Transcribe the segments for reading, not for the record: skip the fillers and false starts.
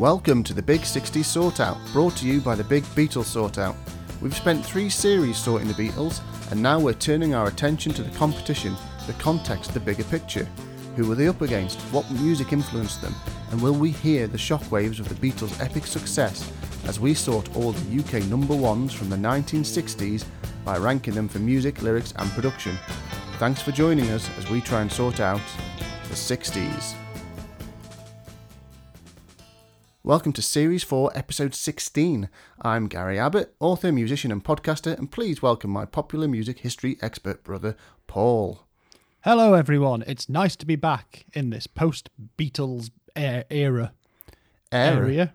Welcome to the Big 60s Sort Out, brought to you by the Big Beatles Sort Out. We've spent 3 series sorting the Beatles, and now we're turning our attention to the competition, the context, the bigger picture. Who were they up against? What music influenced them? And will we hear the shockwaves of the Beatles' epic success as we sort all the UK number ones from the 1960s by ranking them for music, lyrics and production? Thanks for joining us as we try and sort out the 60s. Welcome to Series 4, Episode 16. I'm Gary Abbott, author, musician and podcaster, and please welcome my popular music history expert brother, Paul. Hello everyone, it's nice to be back in this post-Beatles era. Era.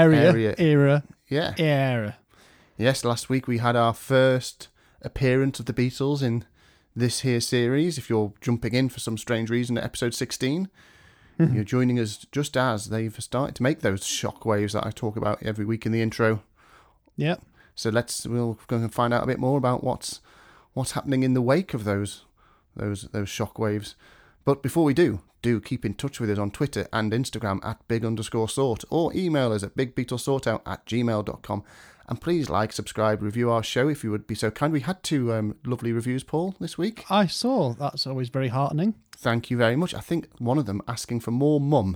Yeah. Yes, last week we had our first appearance of the Beatles in this here series. If you're jumping in for some strange reason at Episode 16, you're joining us just as they've started to make those shockwaves that I talk about every week in the intro. Yep. So we'll go and find out a bit more about what's happening in the wake of those shockwaves. But before we do keep in touch with us on Twitter and Instagram at big_sort, or email us at bigbeatlesortout@gmail.com. And please like, subscribe, review our show if you would be so kind. We had 2 lovely reviews, Paul, this week. I saw. That's always very heartening. Thank you very much. I think one of them asking for more mum.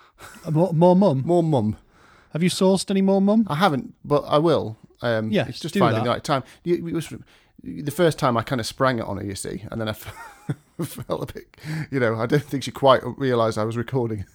More mum? More mum. Have you sourced any more mum? I haven't, but I will. Yes, it's just do finding that. the right time. It was the first time I kind of sprang it on her, you see, and then I felt a bit, I don't think she quite realised I was recording.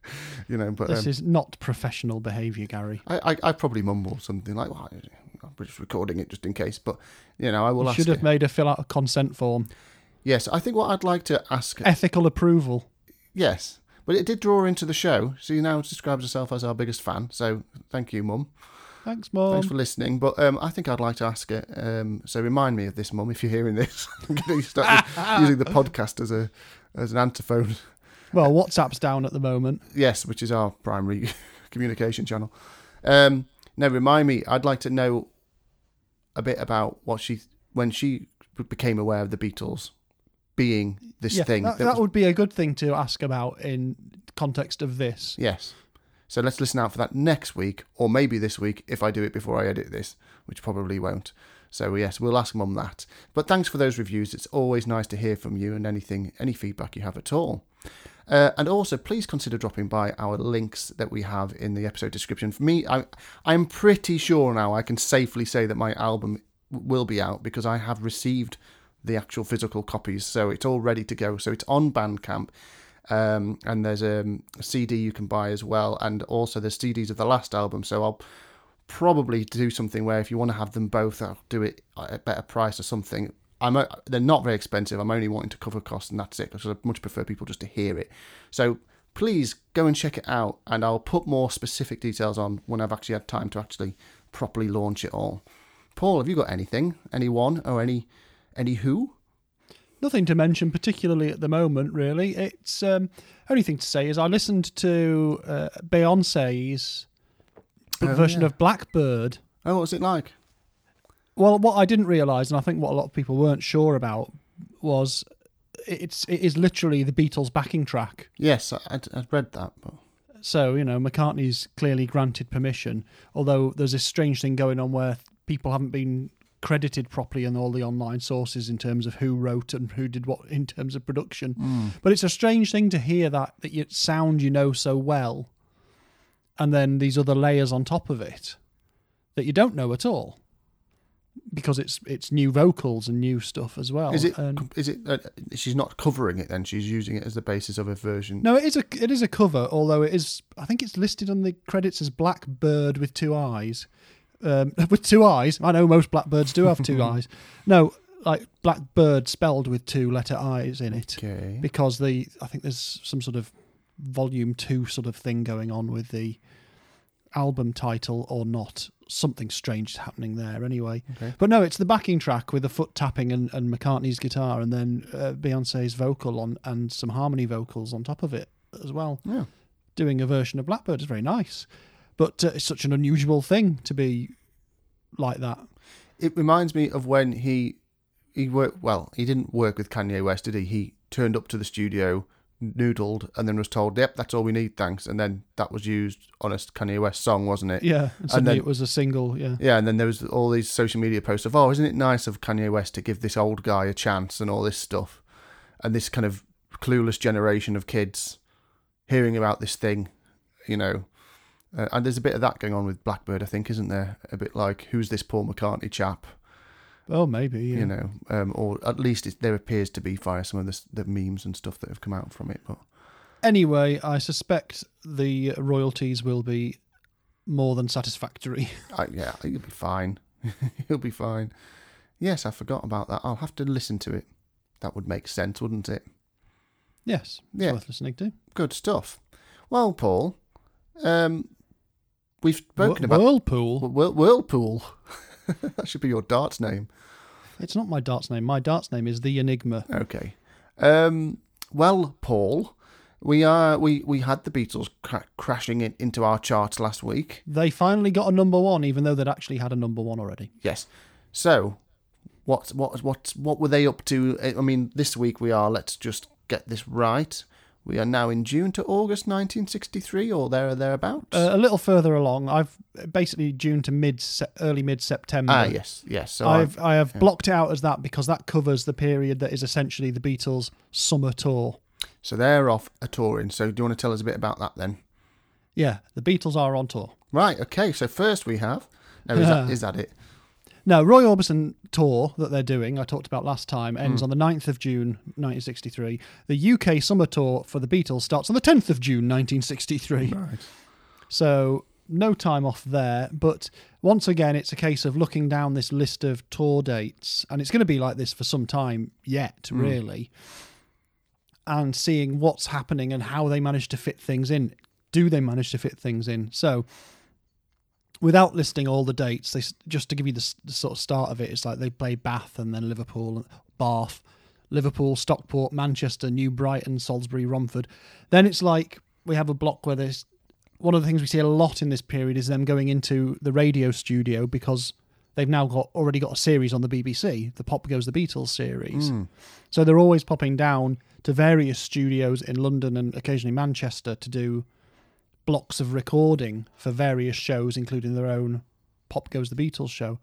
But this is not professional behaviour, Gary. I probably mumbled something like, well, I'm just recording it just in case, but, I will ask You should have her. made her fill out a consent form. Yes, I think what I'd like to ask... Ethical approval. Yes, but it did draw her into the show. She now describes herself as our biggest fan, so thank you, Mum. Thanks, Mum. Thanks for listening, but I think I'd like to ask her, so remind me of this, Mum, if you're hearing this. I'm going to start using the podcast as an antiphone. Well, WhatsApp's down at the moment. Yes, which is our primary communication channel. Now, remind me, I'd like to know a bit about when she became aware of the Beatles being this thing. That would be a good thing to ask about in context of this. Yes. So let's listen out for that next week, or maybe this week if I do it before I edit this, which probably won't. So yes, we'll ask Mum that. But thanks for those reviews. It's always nice to hear from you and any feedback you have at all. And also, please consider dropping by our links that we have in the episode description. For me, I'm pretty sure now I can safely say that my album will be out because I have received the actual physical copies. So it's all ready to go. So it's on Bandcamp. And there's a CD you can buy as well. And also there's CDs of the last album. So I'll probably do something where if you want to have them both, I'll do it at a better price or something. They're not very expensive. I'm only wanting to cover costs and that's it, because I much prefer people just to hear it. So please go and check it out, and I'll put more specific details on when I've actually had time to actually properly launch it all. Paul, have you got anything? Anyone or any who? Nothing to mention particularly at the moment, really. It's only thing to say is I listened to Beyonce's version of Blackbird. Oh, what was it like? Well, what I didn't realise, and I think what a lot of people weren't sure about, was it is literally the Beatles' backing track. Yes, I'd read that. But... So, McCartney's clearly granted permission, although there's this strange thing going on where people haven't been credited properly in all the online sources in terms of who wrote and who did what in terms of production. But it's a strange thing to hear that you sound so well, and then these other layers on top of it that you don't know at all. Because it's new vocals and new stuff as well. Is it? She's not covering it then. She's using it as the basis of a version. No, it is a cover. Although it is, I think it's listed on the credits as Blackbird with 2 eyes. With 2 eyes. I know most blackbirds do have 2 eyes. No, like Blackbird spelled with 2-letter I's in it. Okay. Because I think there's some sort of volume 2 sort of thing going on with the album title or not. Something strange happening there anyway. Okay. But no, it's the backing track with the foot tapping and McCartney's guitar, and then Beyonce's vocal and some harmony vocals on top of it as well. Yeah. Doing a version of Blackbird is very nice. But it's such an unusual thing to be like that. It reminds me of when he worked, well, he didn't work with Kanye West, did he? He turned up to the studio noodled and then was told, "Yep, that's all we need, thanks." And then that was used on a Kanye West song, wasn't it? Yeah, and suddenly it was a single. Yeah, yeah, and then there was all these social media posts of, "Oh, isn't it nice of Kanye West to give this old guy a chance," and all this stuff, and this kind of clueless generation of kids hearing about this thing, you know. And there's a bit of that going on with Blackbird, I think, isn't there? A bit like, who's this Paul McCartney chap? Oh, maybe, yeah. You know, or at least there appears to be via some of the memes and stuff that have come out from it. But anyway, I suspect the royalties will be more than satisfactory. Yeah, he'll be fine. He'll be fine. Yes, I forgot about that. I'll have to listen to it. That would make sense, wouldn't it? Yes, it's worth listening to. Good stuff. Well, Paul, we've spoken about... Whirlpool? Whirlpool. That should be your darts name. It's not my darts name. My darts name is The Enigma. Okay. Well, Paul, we had the Beatles crashing into our charts last week. They finally got a number one, even though they'd actually had a number one already. Yes. So, what were they up to? I mean, this week let's just get this right. We are now in June to August 1963, or thereabouts. A little further along. I've basically June to early mid-September. Yes. So I have blocked it out as that because that covers the period that is essentially the Beatles' summer tour. So they're off a touring. So do you want to tell us a bit about that then? Yeah, the Beatles are on tour. Right. Okay. So first we have. No, is that it? No, Roy Orbison tour that they're doing, I talked about last time, ends on the 9th of June 1963. The UK summer tour for the Beatles starts on the 10th of June 1963. Right. So no time off there. But once again, it's a case of looking down this list of tour dates, and it's going to be like this for some time yet, really, and seeing what's happening and how they manage to fit things in. Do they manage to fit things in? So... without listing all the dates, just to give you the sort of start of it, it's like they play Bath and then Liverpool, Bath, Liverpool, Stockport, Manchester, New Brighton, Salisbury, Romford. Then it's like we have a block where there's... one of the things we see a lot in this period is them going into the radio studio because they've now already got a series on the BBC, the Pop Goes the Beatles series. So they're always popping down to various studios in London and occasionally Manchester to do blocks of recording for various shows, including their own Pop Goes the Beatles show.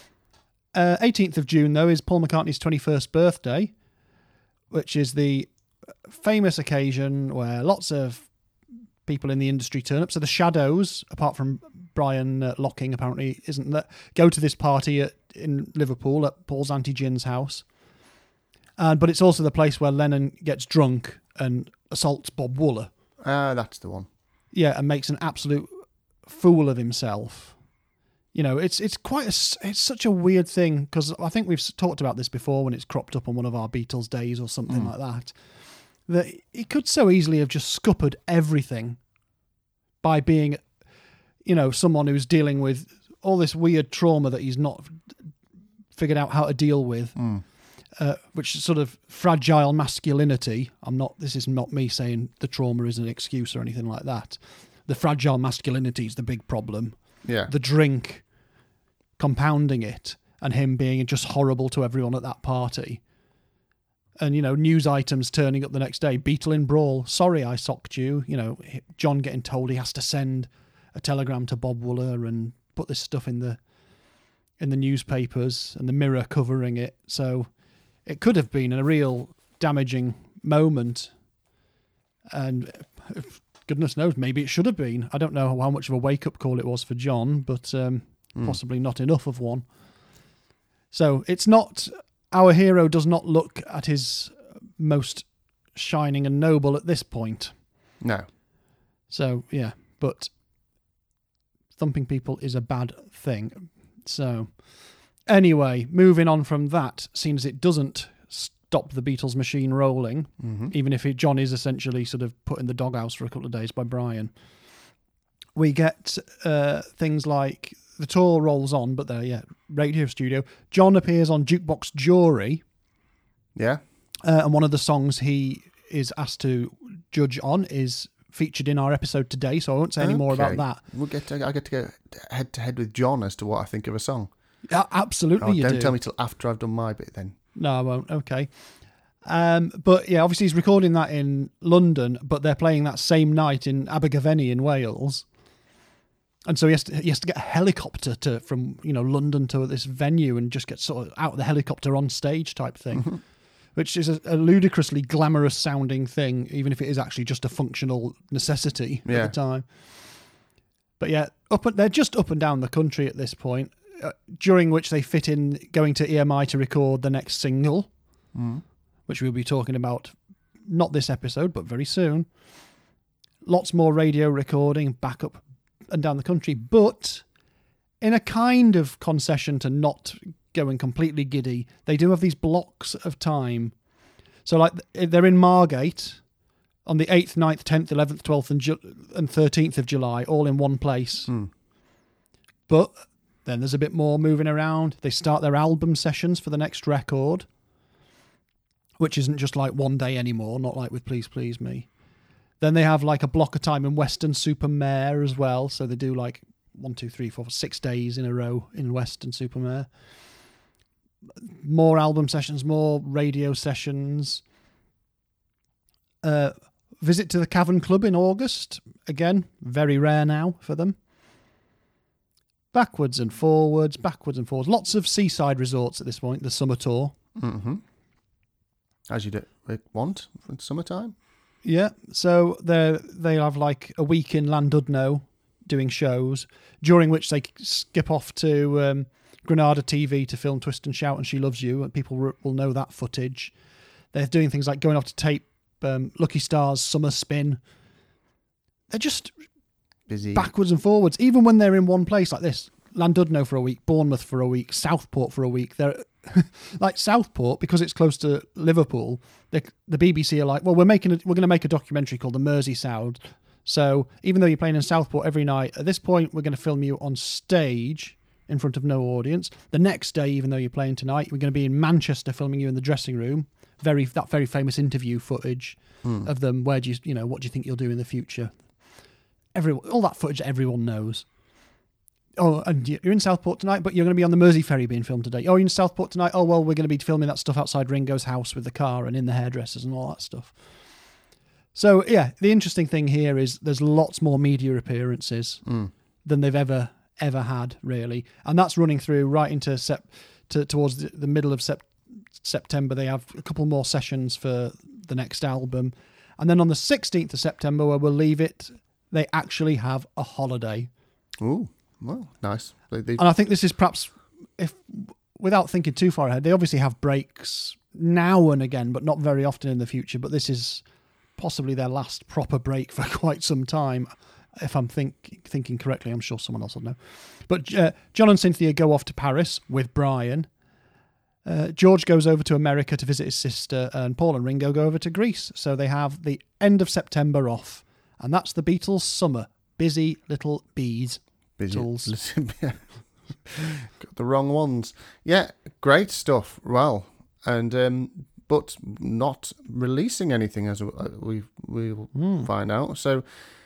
18th of June, though, is Paul McCartney's 21st birthday, which is the famous occasion where lots of people in the industry turn up. So the Shadows, apart from Brian Locking, apparently, isn't that, go to this party in Liverpool at Paul's Auntie Gin's house. But it's also the place where Lennon gets drunk and assaults Bob Wooler. That's the one. Yeah, and makes an absolute fool of himself. You know, it's such a weird thing because I think we've talked about this before when it's cropped up on one of our Beatles days or something like that. That he could so easily have just scuppered everything by being, you know, someone who's dealing with all this weird trauma that he's not figured out how to deal with. Which is sort of fragile masculinity. This is not me saying the trauma is an excuse or anything like that. The fragile masculinity is the big problem. Yeah. The drink compounding it and him being just horrible to everyone at that party. And, you know, news items turning up the next day. Beatle in brawl. Sorry, I socked you. You know, John getting told he has to send a telegram to Bob Wooler and put this stuff in the newspapers and the Mirror covering it. So... it could have been a real damaging moment, and goodness knows, maybe it should have been. I don't know how much of a wake-up call it was for John, but possibly not enough of one. So it's not... our hero does not look at his most shining and noble at this point. No. So, yeah, but thumping people is a bad thing. So... anyway, moving on from that, seeing as it doesn't stop the Beatles machine rolling, even if John is essentially sort of put in the doghouse for a couple of days by Brian, we get things like the tour rolls on, but radio studio. John appears on Jukebox Jury. Yeah. And one of the songs he is asked to judge on is featured in our episode today, so I won't say any more about that. I get to go head to head with John as to what I think of a song. Absolutely, you do. Don't tell me till after I've done my bit then. No, I won't. Okay. But yeah, obviously he's recording that in London, but they're playing that same night in Abergavenny in Wales. And so he has to get a helicopter from London to this venue and just get sort of out of the helicopter on stage type thing, which is a ludicrously glamorous sounding thing, even if it is actually just a functional necessity at the time. But yeah, they're just up and down the country at this point, during which they fit in going to EMI to record the next single, which we'll be talking about not this episode, but very soon. Lots more radio recording back up and down the country, but in a kind of concession to not going completely giddy, they do have these blocks of time. So like they're in Margate on the 8th, 9th, 10th, 11th, 12th and 13th of July, all in one place. But then there's a bit more moving around. They start their album sessions for the next record, which isn't just like one day anymore, not like with Please Please Me. Then they have like a block of time in Weston-super-Mare as well. So they do like 1, 2, 3, 4, 6 days in a row in Weston-super-Mare. More album sessions, more radio sessions. Visit to the Cavern Club in August. Again, very rare now for them. Backwards and forwards. Lots of seaside resorts at this point, the summer tour. As you'd want for summertime. Yeah, so they have like a week in Llandudno doing shows, during which they skip off to Granada TV to film Twist and Shout and She Loves You, and people will know that footage. They're doing things like going off to tape Lucky Star's Summer Spin. They're just busy backwards and forwards, even when they're in one place like this. Llandudno for a week, Bournemouth for a week, Southport for a week. They're like Southport, because it's close to Liverpool. The BBC are like, well, we're going to make a documentary called The Merseysound. So even though you're playing in Southport every night, at this point we're going to film you on stage in front of no audience. The next day, even though you're playing tonight, we're going to be in Manchester filming you in the dressing room. That very famous interview footage of them. Where do what do you think you'll do in the future? All that footage everyone knows. Oh, and you're in Southport tonight, but you're going to be on the Mersey ferry being filmed today. Oh, you're in Southport tonight? Oh, well, we're going to be filming that stuff outside Ringo's house with the car and in the hairdressers and all that stuff. So, yeah, the interesting thing here is there's lots more media appearances than they've ever had, really. And that's running through right into towards the middle of September. They have a couple more sessions for the next album. And then on the 16th of September, where we'll leave it, they actually have a holiday. Ooh. Well, nice. And I think this is perhaps, without thinking too far ahead, they obviously have breaks now and again, but not very often in the future. But this is possibly their last proper break for quite some time, if I'm thinking correctly. I'm sure someone else will know. But John and Cynthia go off to Paris with Brian. George goes over to America to visit his sister, and Paul and Ringo go over to Greece. So they have the end of September off. And that's the Beatles' summer. Busy little bees. Got the wrong ones. Yeah, great stuff. Well, and but not releasing anything, as we'll find out. So,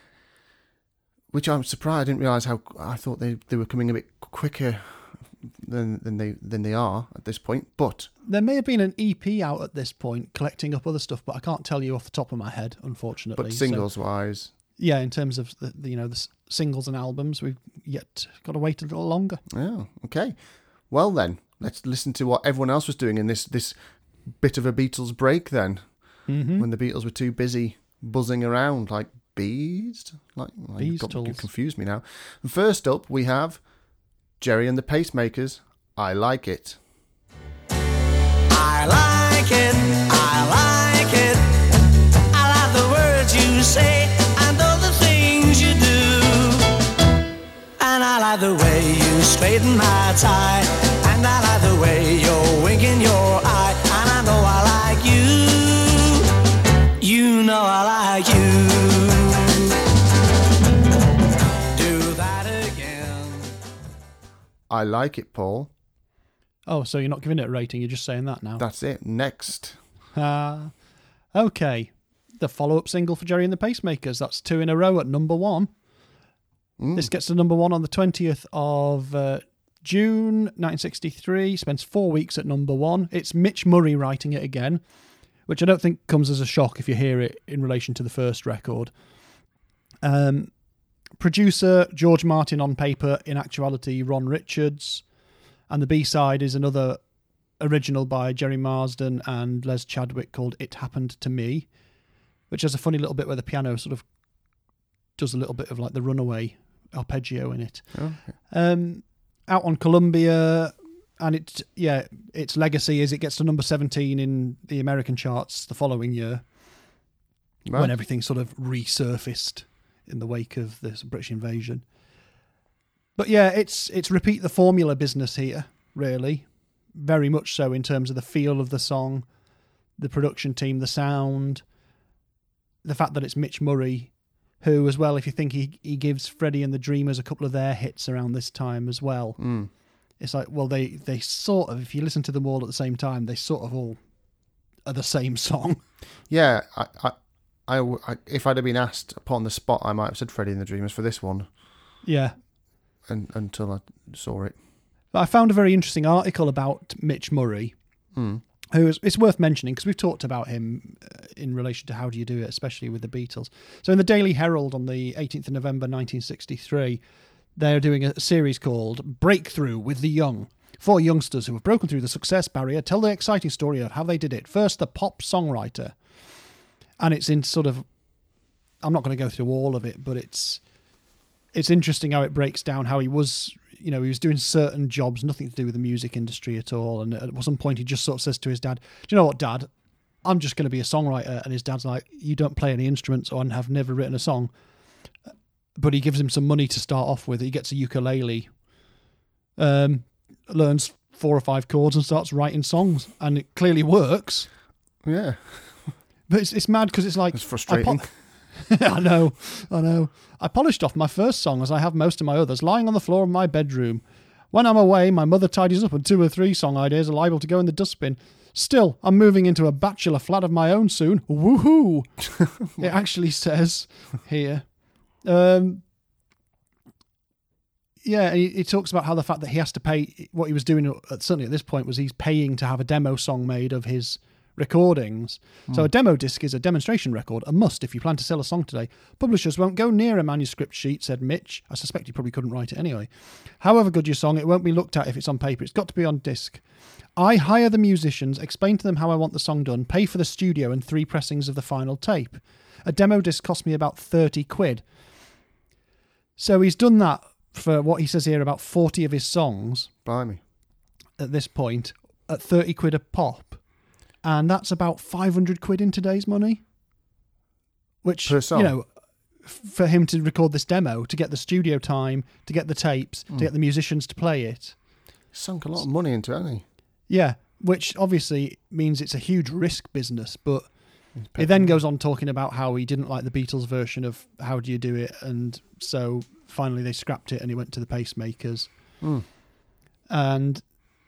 which I'm surprised. I didn't realise how. I thought they were coming a bit quicker than they are at this point. But there may have been an EP out at this point, collecting up other stuff, but I can't tell you off the top of my head, unfortunately. But singles wise. Yeah, in terms of the singles and albums, we've yet got to wait a little longer. Oh, okay. Well then, let's listen to what everyone else was doing in this bit of a Beatles break then, when the Beatles were too busy buzzing around like bees. You confused me now. And first up, we have Gerry and the Pacemakers. I Like It. I like it. I like it. I like the words you say. I like the way you straighten my tie, and I like the way you're winking your eye, and I know I like you. You know I like you. Do that again. I like it, Paul. Oh, so you're not giving it a rating, you're just saying that now. That's it. Next. Okay. The follow-up single for Gerry and the Pacemakers. That's 2 in a row at number 1. This gets to number 1 on the 20th of June 1963. Spends 4 weeks at number 1. It's Mitch Murray writing it again, which I don't think comes as a shock if you hear it in relation to the first record. Producer, George Martin on paper, in actuality, Ron Richards. And the B-side is another original by Jerry Marsden and Les Chadwick called It Happened to Me, which has a funny little bit where the piano sort of does a little bit of like the Runaway arpeggio in it. Okay. Out on Columbia, and its legacy is it gets to number 17 in the American charts the following year, Right. when everything sort of resurfaced in the wake of this British invasion. But yeah, it's repeat the formula business here, really. Very much so in terms of the feel of the song, the production team, the sound, the fact that it's Mitch Murray, who as well, if you think he gives Freddie and the Dreamers a couple of their hits around this time as well. Mm. It's like, well, they sort of, if you listen to them all at the same time, they sort of all are the same song. Yeah, I, if I'd have been asked upon the spot, I might have said Freddie and the Dreamers for this one. Yeah. Until I saw it. But I found a very interesting article about Mitch Murray, who is, it's worth mentioning because we've talked about him in relation to How Do You Do It, especially with the Beatles. So in the Daily Herald on the 18th of November 1963, they're doing a series called Breakthrough with the Young. 4 youngsters who have broken through the success barrier tell the exciting story of how they did it. First, the pop songwriter. And it's in sort of, I'm not going to go through all of it, but it's interesting how it breaks down how he was, he was doing certain jobs, nothing to do with the music industry at all. And at some point he just sort of says to his dad, do you know what, Dad? I'm just going to be a songwriter. And his dad's like, you don't play any instruments or have never written a song. But he gives him some money to start off with. He gets a ukulele, learns 4 or 5 chords and starts writing songs. And it clearly works. Yeah. But it's mad because it's like... It's frustrating. I know. I polished off my first song, as I have most of my others, lying on the floor of my bedroom. When I'm away, my mother tidies up and 2 or 3 song ideas are liable to go in the dustbin. Still, I'm moving into a bachelor flat of my own soon. Woohoo! It actually says here. Yeah, he talks about how the fact that he has to pay, what he was doing, certainly at this point, was he's paying to have a demo song made of his recordings. So a demo disc is a demonstration record, a must if you plan to sell a song today. Publishers won't go near a manuscript sheet, said Mitch. I suspect he probably couldn't write it anyway. However good your song, it won't be looked at if it's on paper. It's got to be on disc. I hire the musicians, explain to them how I want the song done, pay for the studio and 3 pressings of the final tape. A demo disc cost me about 30 quid. So he's done that for what he says here, about 40 of his songs. Blimey. At this point, at 30 quid a pop. And that's about 500 quid in today's money. Which, per song. For him to record this demo, to get the studio time, to get the tapes, to get the musicians to play it. Sunk a lot of money into it, hasn't he? Yeah, which obviously means it's a huge risk business, but it then goes on talking about how he didn't like the Beatles version of How Do You Do It, and so finally they scrapped it and he went to the Pacemakers. And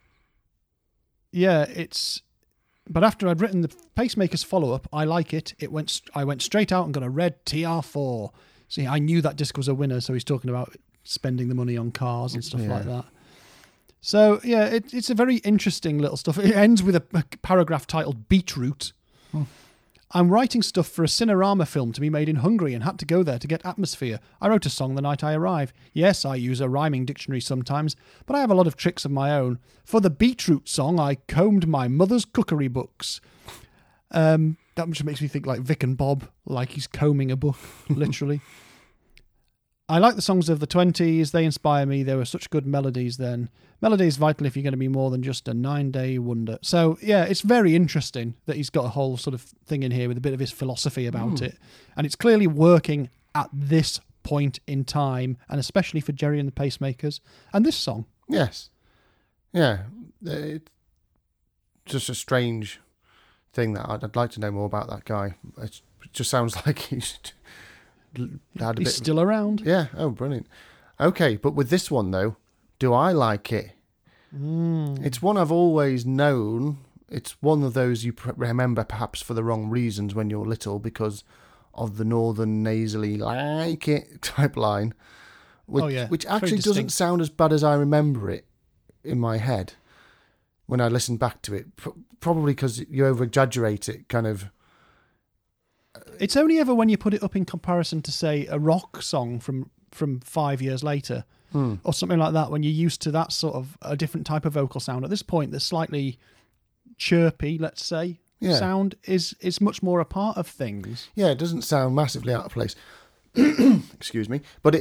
yeah, but after I'd written the Pacemakers follow-up, I Like It, I went straight out and got a red TR4. See, I knew that disc was a winner, so he's talking about spending the money on cars and stuff like that. So, yeah, it's a very interesting little stuff. It ends with a paragraph titled Beetroot. I'm writing stuff for a Cinerama film to be made in Hungary and had to go there to get atmosphere. I wrote a song the night I arrived. Yes, I use a rhyming dictionary sometimes, but I have a lot of tricks of my own. For the Beetroot song, I combed my mother's cookery books. That just makes me think like Vic and Bob, like he's combing a book, literally. I like the songs of the 20s. They inspire me. There were such good melodies then. Melody is vital if you're going to be more than just a 9-day wonder. So, yeah, it's very interesting that he's got a whole sort of thing in here with a bit of his philosophy about it. And it's clearly working at this point in time, and especially for Jerry and the Pacemakers. And this song. Yes. Yeah. It's just a strange thing that I'd like to know more about that guy. It just sounds like he's still around. Yeah. Oh, brilliant. Okay, but with this one though, do I like it? It's one I've always known. It's one of those you remember perhaps for the wrong reasons when you're little because of the northern nasally like it type line, which actually doesn't sound as bad as I remember it in my head. when I listen back to it. Probably because you over-exaggerate it, kind of. It's only ever when you put it up in comparison to, say, a rock song from 5 years later or something like that, when you're used to that sort of a different type of vocal sound. At this point, the slightly chirpy, let's say, sound is much more a part of things. Yeah, it doesn't sound massively out of place. Excuse me, but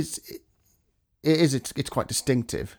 it's quite distinctive.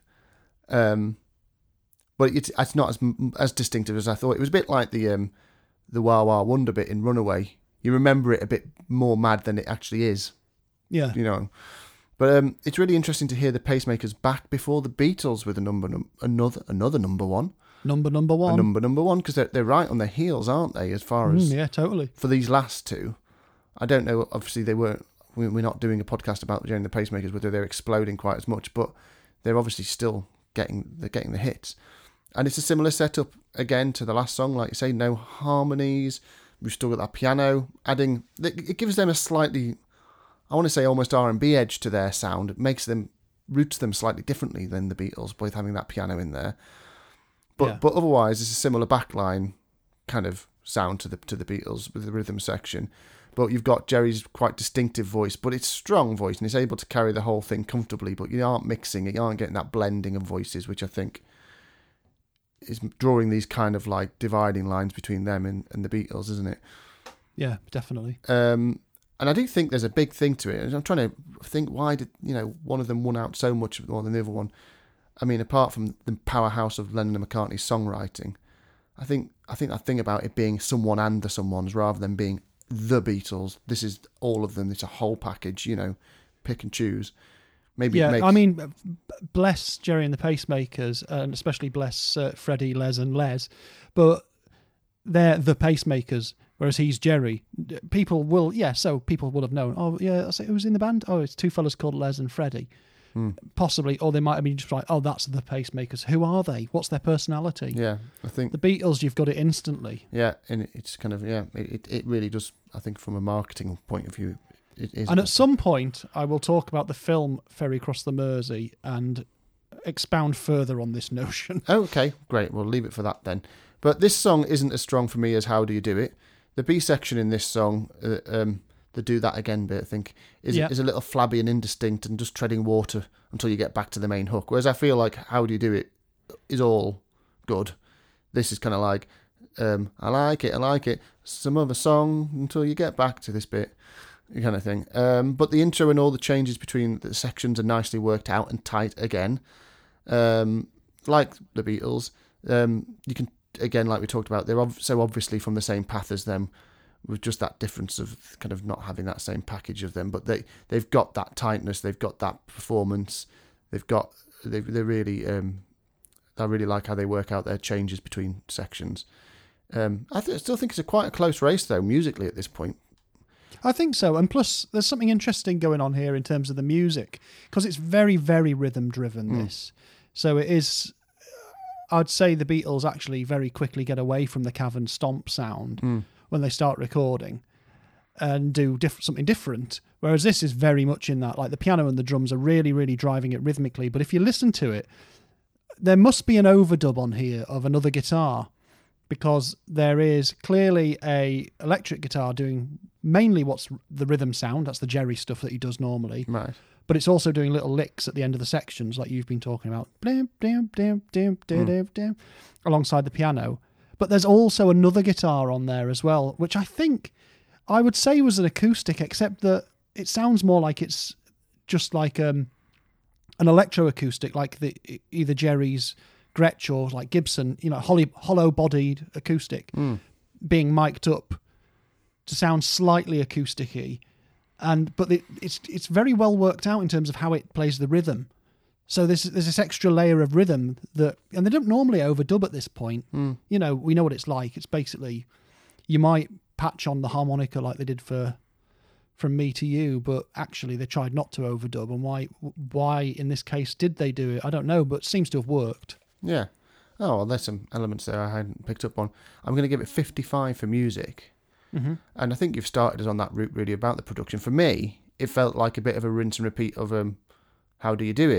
But it's not as distinctive as I thought. It was a bit like the Wah Wah Wonder bit in Runaway. You remember it a bit more mad than it actually is. Yeah. You know. But it's really interesting to hear the Pacemakers back before the Beatles with another number one. Number one. A number one, because they're right on their heels, aren't they, as far as... yeah, totally. For these last two. I don't know, obviously we're not doing a podcast about the Pacemakers, whether they're exploding quite as much, but they're obviously still getting the hits. And it's a similar setup, again, to the last song. Like you say, no harmonies. We've still got that piano. It gives them a slightly, I want to say almost R&B edge to their sound. It roots them slightly differently than the Beatles, both having that piano in there. But otherwise, it's a similar backline kind of sound to the Beatles with the rhythm section. But you've got Jerry's quite distinctive voice, but it's strong voice, and he's able to carry the whole thing comfortably. But you aren't mixing it, you aren't getting that blending of voices, which I think is drawing these kind of like dividing lines between them and the Beatles, isn't it? Yeah, definitely. And I do think there's a big thing to it. I'm trying to think, why did one of them won out so much more than the other one? I mean, apart from the powerhouse of Lennon and McCartney's songwriting, I think that thing about it being someone and the someones rather than being the Beatles. This is all of them. It's a whole package. Pick and choose. Maybe. Yeah, I mean, bless Jerry and the Pacemakers, and especially bless Freddie, Les, and Les, but they're the Pacemakers, whereas he's Jerry. People will have known. Oh, yeah, who's in the band? Oh, it's two fellas called Les and Freddie. Possibly, or they might have been just like, oh, that's the Pacemakers. Who are they? What's their personality? Yeah, I think the Beatles, you've got it instantly. Yeah, and it's kind of it really does. I think from a marketing point of view, it is. And at some point, I will talk about the film Ferry Across the Mersey and expound further on this notion. Okay, great. We'll leave it for that then. But this song isn't as strong for me as How Do You Do It? The B section in this song, the Do That Again bit, I think, is a little flabby and indistinct and just treading water until you get back to the main hook. Whereas I feel like How Do You Do It is all good. This is kind of like, I like it, some other song until you get back to this bit, kind of thing. But the intro and all the changes between the sections are nicely worked out and tight again. Like the Beatles, you can, again, like we talked about, they're so obviously from the same path as them, with just that difference of kind of not having that same package of them, but they've got that tightness, they've got that performance, they really I really like how they work out their changes between sections. I still think it's quite a close race though musically at this point. I think so, and plus there's something interesting going on here in terms of the music, because it's very, very rhythm driven. This, so it is. I'd say the Beatles actually very quickly get away from the cavern stomp sound when they start recording and do something different. Whereas this is very much in that, like the piano and the drums are really, really driving it rhythmically. But if you listen to it, there must be an overdub on here of another guitar, because there is clearly a electric guitar doing mainly what's the rhythm sound. That's the Jerry stuff that he does normally. Right. But it's also doing little licks at the end of the sections, like you've been talking about, alongside the piano. But there's also another guitar on there as well, which I think I would say was an acoustic, except that it sounds more like it's just like an electroacoustic, like either Jerry's Gretsch or like Gibson, hollow-bodied acoustic, being mic'd up to sound slightly acoustic-y. But it's very well worked out in terms of how it plays the rhythm. So there's this extra layer of rhythm and they don't normally overdub at this point. We know what it's like. It's basically, you might patch on the harmonica like they did for From Me to You, but actually they tried not to overdub. And why in this case did they do it? I don't know, but it seems to have worked. Yeah. Oh, well, there's some elements there I hadn't picked up on. I'm going to give it 55 for music. Mm-hmm. And I think you've started us on that route really about the production. For me, it felt like a bit of a rinse and repeat of How Do You Do It?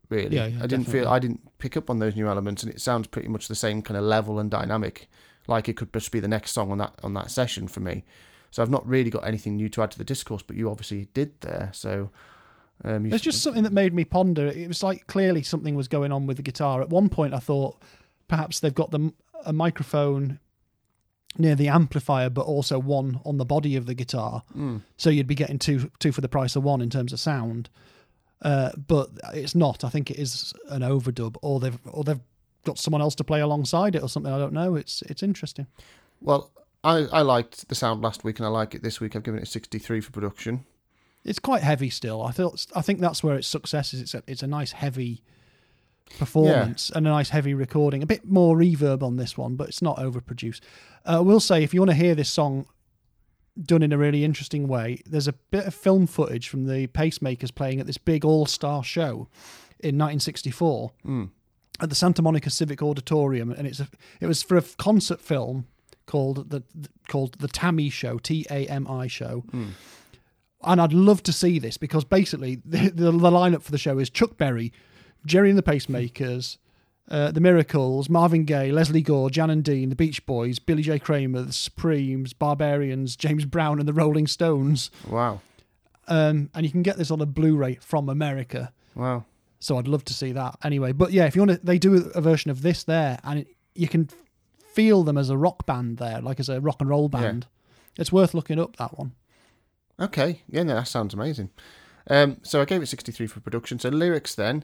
really. Yeah, I didn't pick up on those new elements, and it sounds pretty much the same kind of level and dynamic, like it could just be the next song on that session for me. So I've not really got anything new to add to the discourse, but you obviously did there. So it's just something that made me ponder. It was like clearly something was going on with the guitar. At one point, I thought perhaps they've got a microphone near the amplifier, but also one on the body of the guitar. So you'd be getting two for the price of one in terms of sound. But it's not. I think it is an overdub, or they've got someone else to play alongside it or something. I don't know. It's interesting. Well, I liked the sound last week, and I like it this week. I've given it 63 for production. It's quite heavy still. I think that's where its success is. It's a nice heavy performance and a nice heavy recording. A bit more reverb on this one, but it's not overproduced. I will say, if you want to hear this song done in a really interesting way, there's a bit of film footage from the Pacemakers playing at this big all-star show in 1964 at the Santa Monica Civic Auditorium, and it was for a concert film called the Tammy Show, TAMI show. And I'd love to see this, because basically the lineup for the show is Chuck Berry, Jerry and the Pacemakers, the Miracles, Marvin Gaye, Leslie Gore, Jan and Dean, the Beach Boys, Billy J. Kramer, the Supremes, Barbarians, James Brown and the Rolling Stones. Wow. And you can get this on a Blu-ray from America. Wow. So I'd love to see that. Anyway, but yeah, if you want to, they do a version of this there, and you can feel them as a rock band there, like as a rock and roll band. Yeah. It's worth looking up, that one. Okay. Yeah, no, that sounds amazing. So I gave it 63 for production. So lyrics then,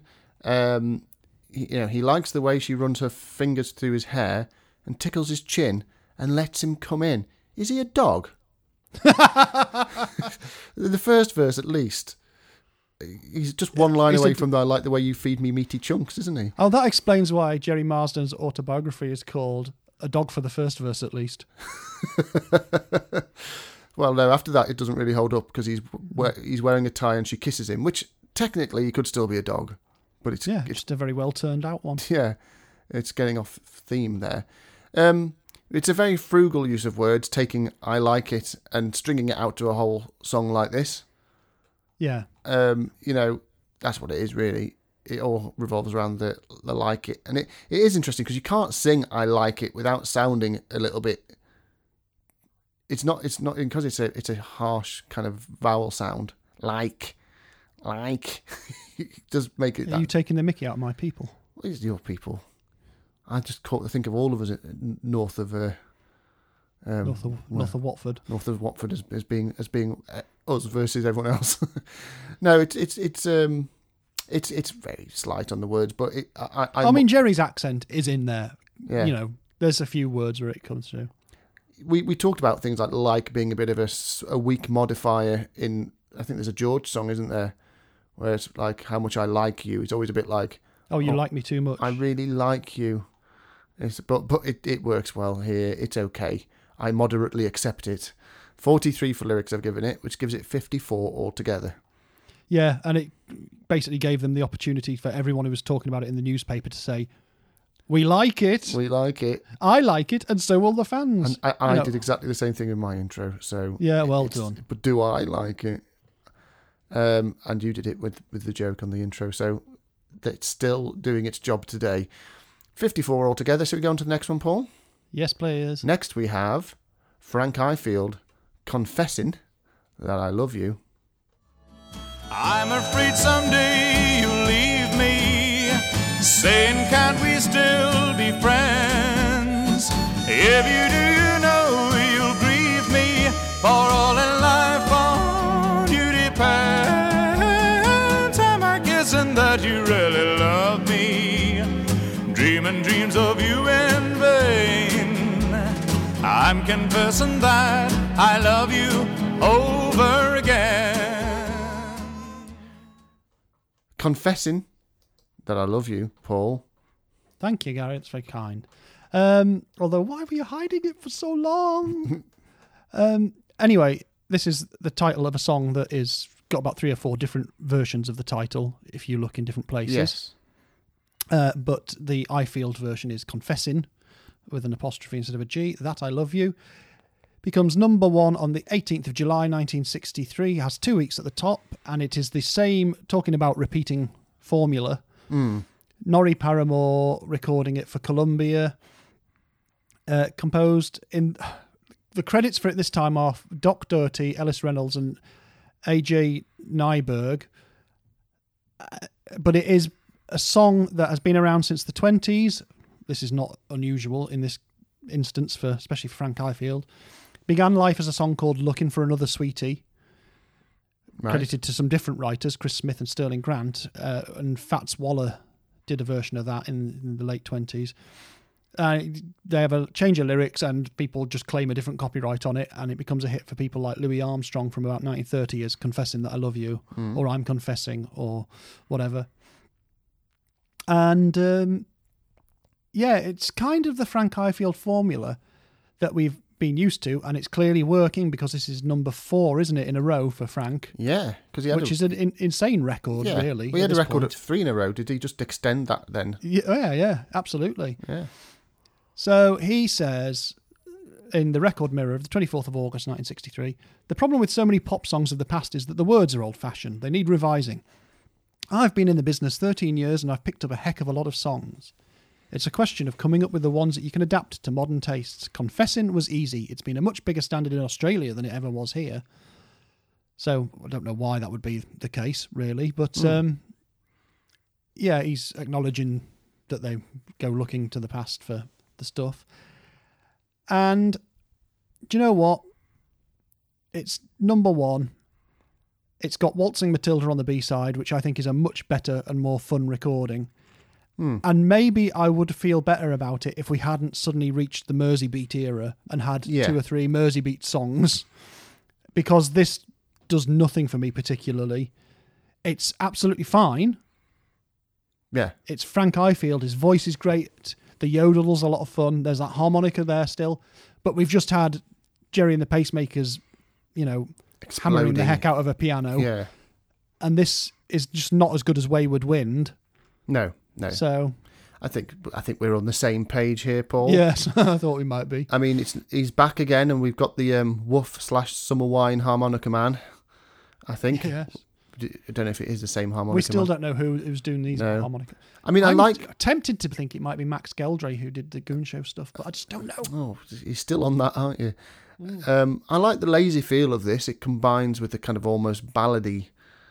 he likes the way she runs her fingers through his hair and tickles his chin and lets him come in. Is he a dog? The first verse, at least. He's just one line away from I like the way you feed me meaty chunks, isn't he? Oh, that explains why Jerry Marsden's autobiography is called A Dog for the First Verse, at least. Well, no, after that, it doesn't really hold up, because he's wearing a tie and she kisses him, which technically he could still be a dog. But it's just a very well turned out one. Yeah, it's getting off theme there. It's a very frugal use of words, taking I like it and stringing it out to a whole song like this. Yeah. That's what it is, really. It all revolves around the like it. And it is interesting, because you can't sing I like it without sounding a little bit. It's not because it's a harsh kind of vowel sound. Like. It does make it. Are you taking the mickey out of my people? What is your people? I just think of all of us north of Watford. North of Watford as being us versus everyone else. No, it's very slight on the words, but I mean, Jerry's accent is in there. Yeah. There's a few words where it comes through. We talked about things like being a bit of a weak modifier in. I think there's a George song, isn't there, where it's like how much I like you. It's always a bit like, you like me too much. I really like you. But it works well here. It's okay. I moderately accept it. 43 for lyrics I've given it, which gives it 54 altogether. Yeah, and it basically gave them the opportunity for everyone who was talking about it in the newspaper to say, we like it. We like it. I like it, and so will the fans. And I did exactly the same thing in my intro. So yeah, well done. But do I like it? And you did it with the joke on the intro. So it's still doing its job today. 54 altogether. So we go on to the next one, Paul? Yes, please. Next we have Frank Ifield, Confessing That I Love You. I'm afraid someday you'll leave me, saying can't we still be friends? If you do, you know you'll grieve me, for all in life on you depends. Am I guessing that you really love me, dreaming dreams of you in vain? I'm confessing that I love you over again. Confessing That I Love You, Paul. Thank you, Gary. It's very kind. Although, why were you hiding it for so long? Anyway, this is the title of a song that is got about 3 or 4 different versions of the title, if you look in different places. Yes. But the Ifield version is Confessing, with an apostrophe instead of a G. That I Love You. Becomes number 1 on the 18th of July 1963, has 2 weeks at the top, and it is the same, talking about repeating formula, Norrie Paramore recording it for Columbia. Composed in... The credits for it this time are Doc Doherty, Ellis Reynolds and A.J. Nyberg. But it is a song that has been around since the 20s. This is not unusual in this instance, especially for Frank Ifield. Began life as a song called Looking for Another Sweetie. Right. Credited to some different writers, Chris Smith and Sterling Grant. And Fats Waller did a version of that in the late 20s. They have a change of lyrics and people just claim a different copyright on it, and it becomes a hit for people like Louis Armstrong from about 1930 as Confessing That I Love You, or I'm Confessing, or whatever. And it's kind of the Frank Ifield formula that we've been used to, and it's clearly working because this is number 4, isn't it, in a row for Frank? Yeah, because which is an insane record, really. We had a record at 3 in a row. Did he just extend that then? Yeah, absolutely. Yeah. So he says in the Record Mirror of the 24th of August 1963, the problem with so many pop songs of the past is that the words are old-fashioned. They need revising. I've been in the business 13 years and I've picked up a heck of a lot of songs. It's a question of coming up with the ones that you can adapt to modern tastes. Confessing was easy. It's been a much bigger standard in Australia than it ever was here. So I don't know why that would be the case, really. But he's acknowledging that they go looking to the past for the stuff. And do you know what? It's number 1. It's got Waltzing Matilda on the B-side, which I think is a much better and more fun recording. And maybe I would feel better about it if we hadn't suddenly reached the Mersey Beat era and had 2 or 3 Mersey Beat songs, because this does nothing for me particularly. It's absolutely fine. Yeah. It's Frank Ifield. His voice is great. The yodel's a lot of fun. There's that harmonica there still. But we've just had Jerry and the Pacemakers, hammering the heck out of a piano. Yeah. And this is just not as good as Wayward Wind. No. So I think we're on the same page here, Paul. Yes, I thought we might be. I mean, he's back again, and we've got the Woof/Summer Wine harmonica man, I think. Yes. I don't know if it is the same harmonica. We still don't know who's doing these harmonica. I mean, I'm tempted to think it might be Max Geldray who did the Goon Show stuff, but I just don't know. Oh, you're still on that, aren't you? I like the lazy feel of this. It combines with the kind of almost ballady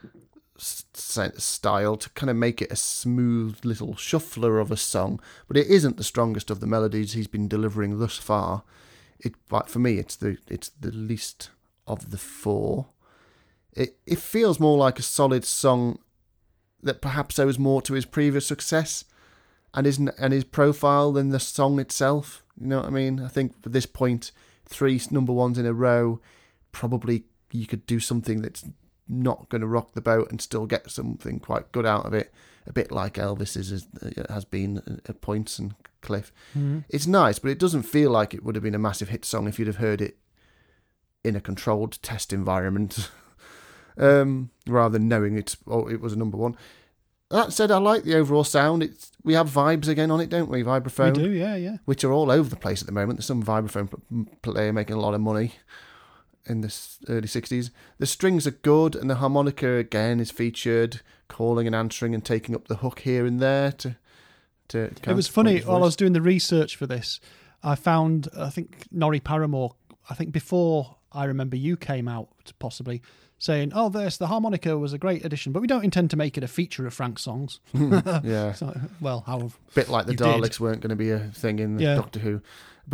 style to kind of make it a smooth little shuffler of a song, but it isn't the strongest of the melodies he's been delivering thus far. For me, it's the least of the 4. It feels more like a solid song that perhaps owes more to his previous success and his profile than the song itself. You know what I mean? I think at this point, 3 number 1s in a row, probably you could do something that's not going to rock the boat and still get something quite good out of it, a bit like Elvis's has been at points and Cliff. It's nice, but it doesn't feel like it would have been a massive hit song if you'd have heard it in a controlled test environment, rather than knowing it was a number 1. That said, I like the overall sound. We have vibes again on it, don't we? Vibraphone. We do, yeah. Which are all over the place at the moment. There's some vibraphone player making a lot of money in the early 60s. The strings are good, and the harmonica again is featured, calling and answering and taking up the hook here and there to it was funny, while I was doing the research for this, I found, I think, Norrie Paramore, before I Remember You came out, possibly, saying, the harmonica was a great addition, but we don't intend to make it a feature of Frank's songs. Yeah. So, well, how... A bit like the Daleks weren't going to be a thing in Doctor Who.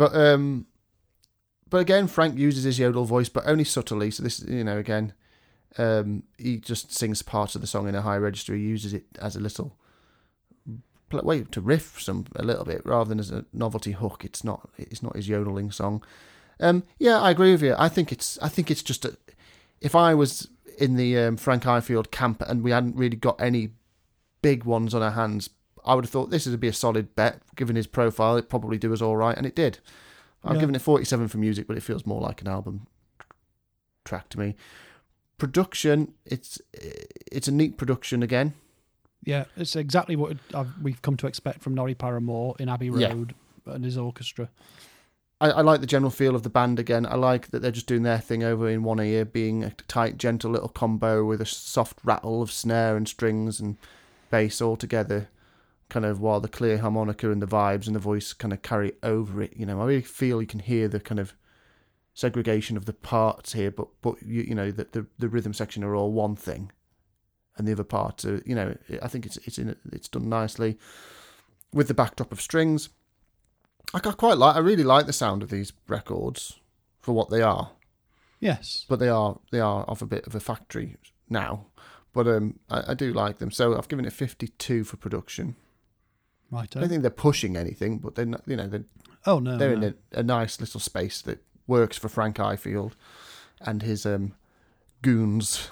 But again, Frank uses his yodel voice, but only subtly. So this, again, he just sings parts of the song in a high register. He uses it as a little way to riff a little bit, rather than as a novelty hook. It's not his yodeling song. I agree with you. I think it's just if I was in the Frank Ifield camp and we hadn't really got any big ones on our hands, I would have thought this would be a solid bet. Given his profile, it'd probably do us all right, and it did. I've given it 47 for music, but it feels more like an album track to me. Production, it's a neat production again. Yeah, it's exactly what we've come to expect from Norrie Paramore in Abbey Road and his orchestra. I like the general feel of the band again. I like that they're just doing their thing over in one ear, being a tight, gentle little combo with a soft rattle of snare and strings and bass all together. kind of while the clear harmonica and the vibes and the voice kind of carry over it. You know, I really feel you can hear the kind of segregation of the parts here, but you know that the rhythm section are all one thing, and the other parts are, you know, I think it's done nicely with the backdrop of strings. I really like the sound of these records for what they are. Yes, But they are off a bit of a factory now. But I do like them. So I've given it 52 for production. right. I don't think they're pushing anything, but they're not, you know, they're in a nice little space that works for Frank Ifield and his goons.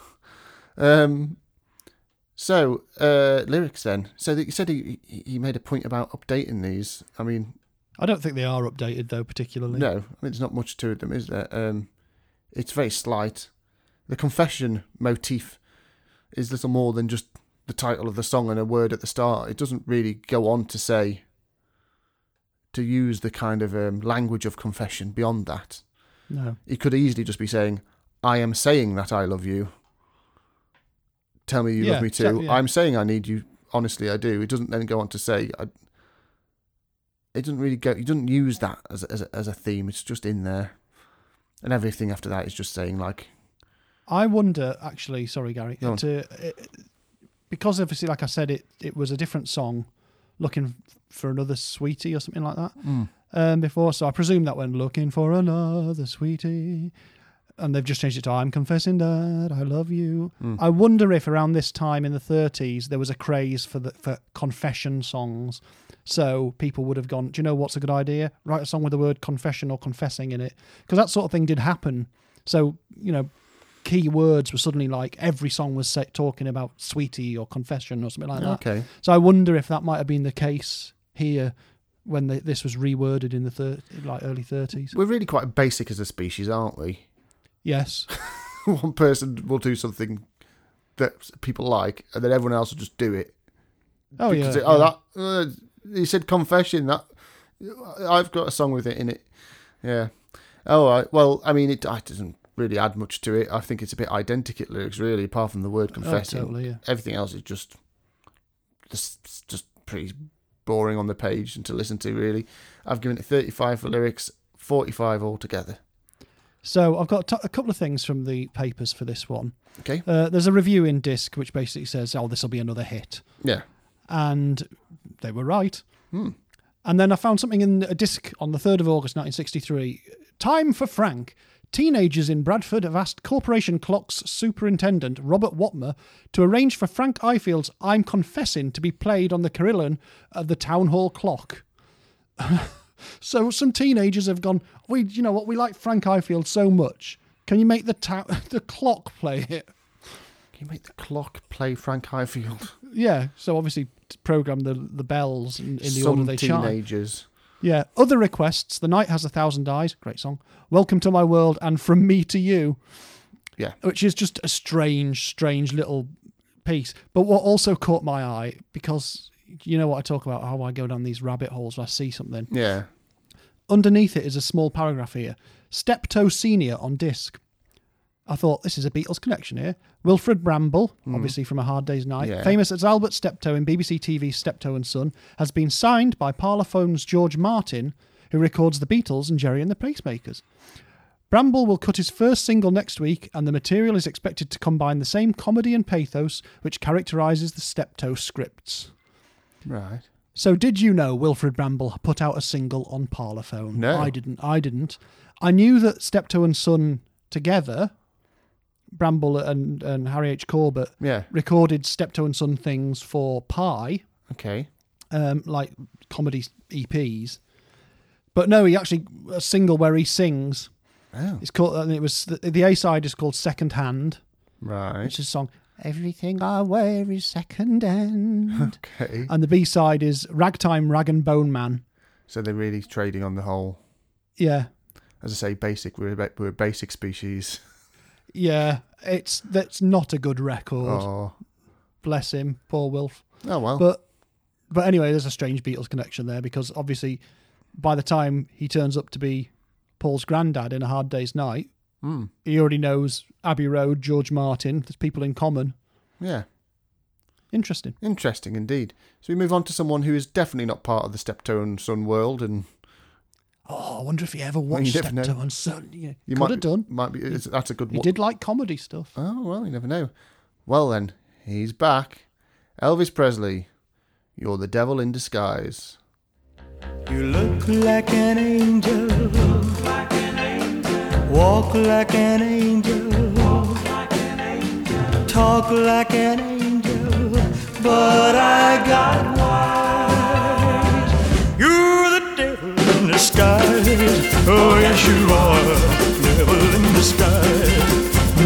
So lyrics then. So you said he made a point about updating these. I mean, I don't think they are updated though, particularly. no, I mean, there's not much to them, is there? It's very slight. The confession motif is little more than just the title of the song and a word at the start. It doesn't really go on to use the kind of language of confession beyond that. No. It could easily just be saying, I am saying that I love you. Tell me you love me too. Exactly, yeah. I'm saying I need you. Honestly, I do. It doesn't then go on to say, it doesn't really go, he doesn't use that as a theme. It's just in there. And everything after that is just saying like... I wonder, actually, sorry, Gary, Go on. because obviously, like I said, it was a different song, looking for another sweetie or something like that before. So I presume that when looking for another sweetie, and they've just changed it to I'm confessing that I love you. I wonder if around this time in the 30s there was a craze for confession songs. So people would have gone, do you know what's a good idea? Write a song with the word confession or confessing in it. Because that sort of thing did happen. So, you know, key words were suddenly like every song was talking about sweetie or confession or something like that. Okay. So I wonder if that might have been the case here when this was reworded in the early 30s. We're really quite basic as a species, aren't we? Yes. One person will do something that people like, and then everyone else will just do it. Oh, Because yeah. he said confession. That I've got a song with it in it. Yeah. Oh, well, I mean, it doesn't really add much to it. I think it's a bit identikit lyrics, really, apart from the word confessing. Totally, yeah. Everything else is just pretty boring on the page and to listen to, really. I've given it 35 for lyrics, 45 altogether. So I've got a couple of things from the papers for this one. Okay. There's a review in Disc which basically says, this will be another hit. Yeah. And they were right. And then I found something in a Disc on the 3rd of August 1963. Time for Frank. Teenagers in Bradford have asked Corporation Clocks superintendent Robert Watmer to arrange for Frank Ifield's I'm Confessing to be played on the carillon of the Town Hall clock. So some teenagers have gone, you know what, we like Frank Ifield so much. Can you make the clock play it? Can you make the clock play Frank Ifield? Yeah, so obviously program the bells in the order they chime. Some teenagers. Yeah, other requests. The Night Has 1,000 Eyes, great song. Welcome to My World and From Me to You. Yeah. Which is just a strange little piece. But what also caught my eye, because you know what I talk about, how I go down these rabbit holes when I see something. Yeah. Underneath it is a small paragraph here. Steptoe Senior on Disc. I thought, this is a Beatles connection here. Wilfred Bramble, obviously from A Hard Day's Night, Yeah. famous as Albert Steptoe in BBC TV's Steptoe and Son, has been signed by Parlophone's George Martin, who records the Beatles and Jerry and the Pacemakers. Bramble will cut his first single next week, and the material is expected to combine the same comedy and pathos which characterises the Steptoe scripts. Right. So did you know Wilfred Bramble put out a single on Parlophone? No. I didn't. I knew that Steptoe and Son together, Bramble and Harry H. Corbett, Yeah. recorded Steptoe and Son things for Pie, Okay. like comedy EPs. But no, he actually, a single where he sings, Oh. it's called, and it was, the A-side is called Second Hand, Right. which is a song, Everything I Wear is Second Hand. Okay. And the B-side is Ragtime Rag and Bone Man. So they're really trading on the whole. Yeah. As I say, basic. We're a basic species. Yeah, that's not a good record. Oh. Bless him, poor Wilf. Oh well. But anyway, there's a strange Beatles connection there because obviously by the time he turns up to be Paul's granddad in A Hard Day's Night, he already knows Abbey Road, George Martin. There's people in common. Yeah. Interesting. Interesting indeed. So we move on to someone who is definitely not part of the Steptoe and Son world, and Oh, I wonder if he ever watched you never know. Steptoe and Son. Yeah, you could have done. Might be. That's a good He one. did like comedy stuff. Oh well, you never know. Well then, he's back. Elvis Presley, you're the devil in disguise. You look like an angel, walk like an angel, talk like an angel, but I got wise. You're the devil in disguise. Oh yes you are, devil in disguise.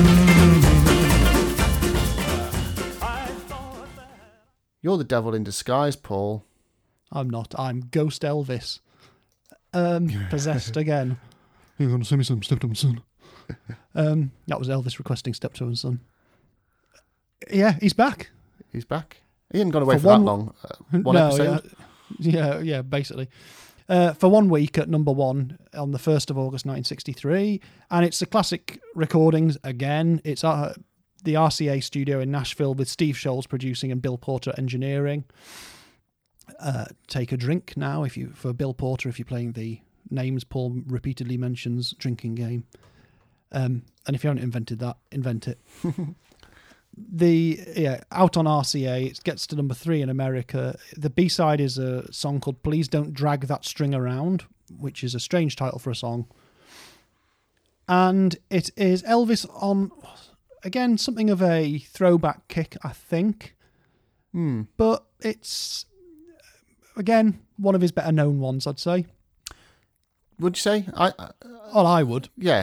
You're the devil in disguise, Paul. I'm not. I'm Ghost Elvis. Possessed again. You're going to send me some Steptoe and Son. That was Elvis requesting Steptoe and Son. Yeah, he's back. He's back. He hadn't gone away for one- that long. One episode. Yeah, basically. For 1 week at number 1 on the 1st of August 1963. And it's the classic recordings again. It's the RCA studio in Nashville with Steve Scholes producing and Bill Porter engineering. Take a drink now for Bill Porter if you're playing the names Paul repeatedly mentions drinking game. And if you haven't invented that, invent it. Out on RCA, it gets to number 3 in America. The B-side is a song called Please Don't Drag That String Around, which is a strange title for a song. And it is Elvis on, again, something of a throwback kick, I think. But it's, again, one of his better known ones, I'd say. Would you say? I would. Yeah.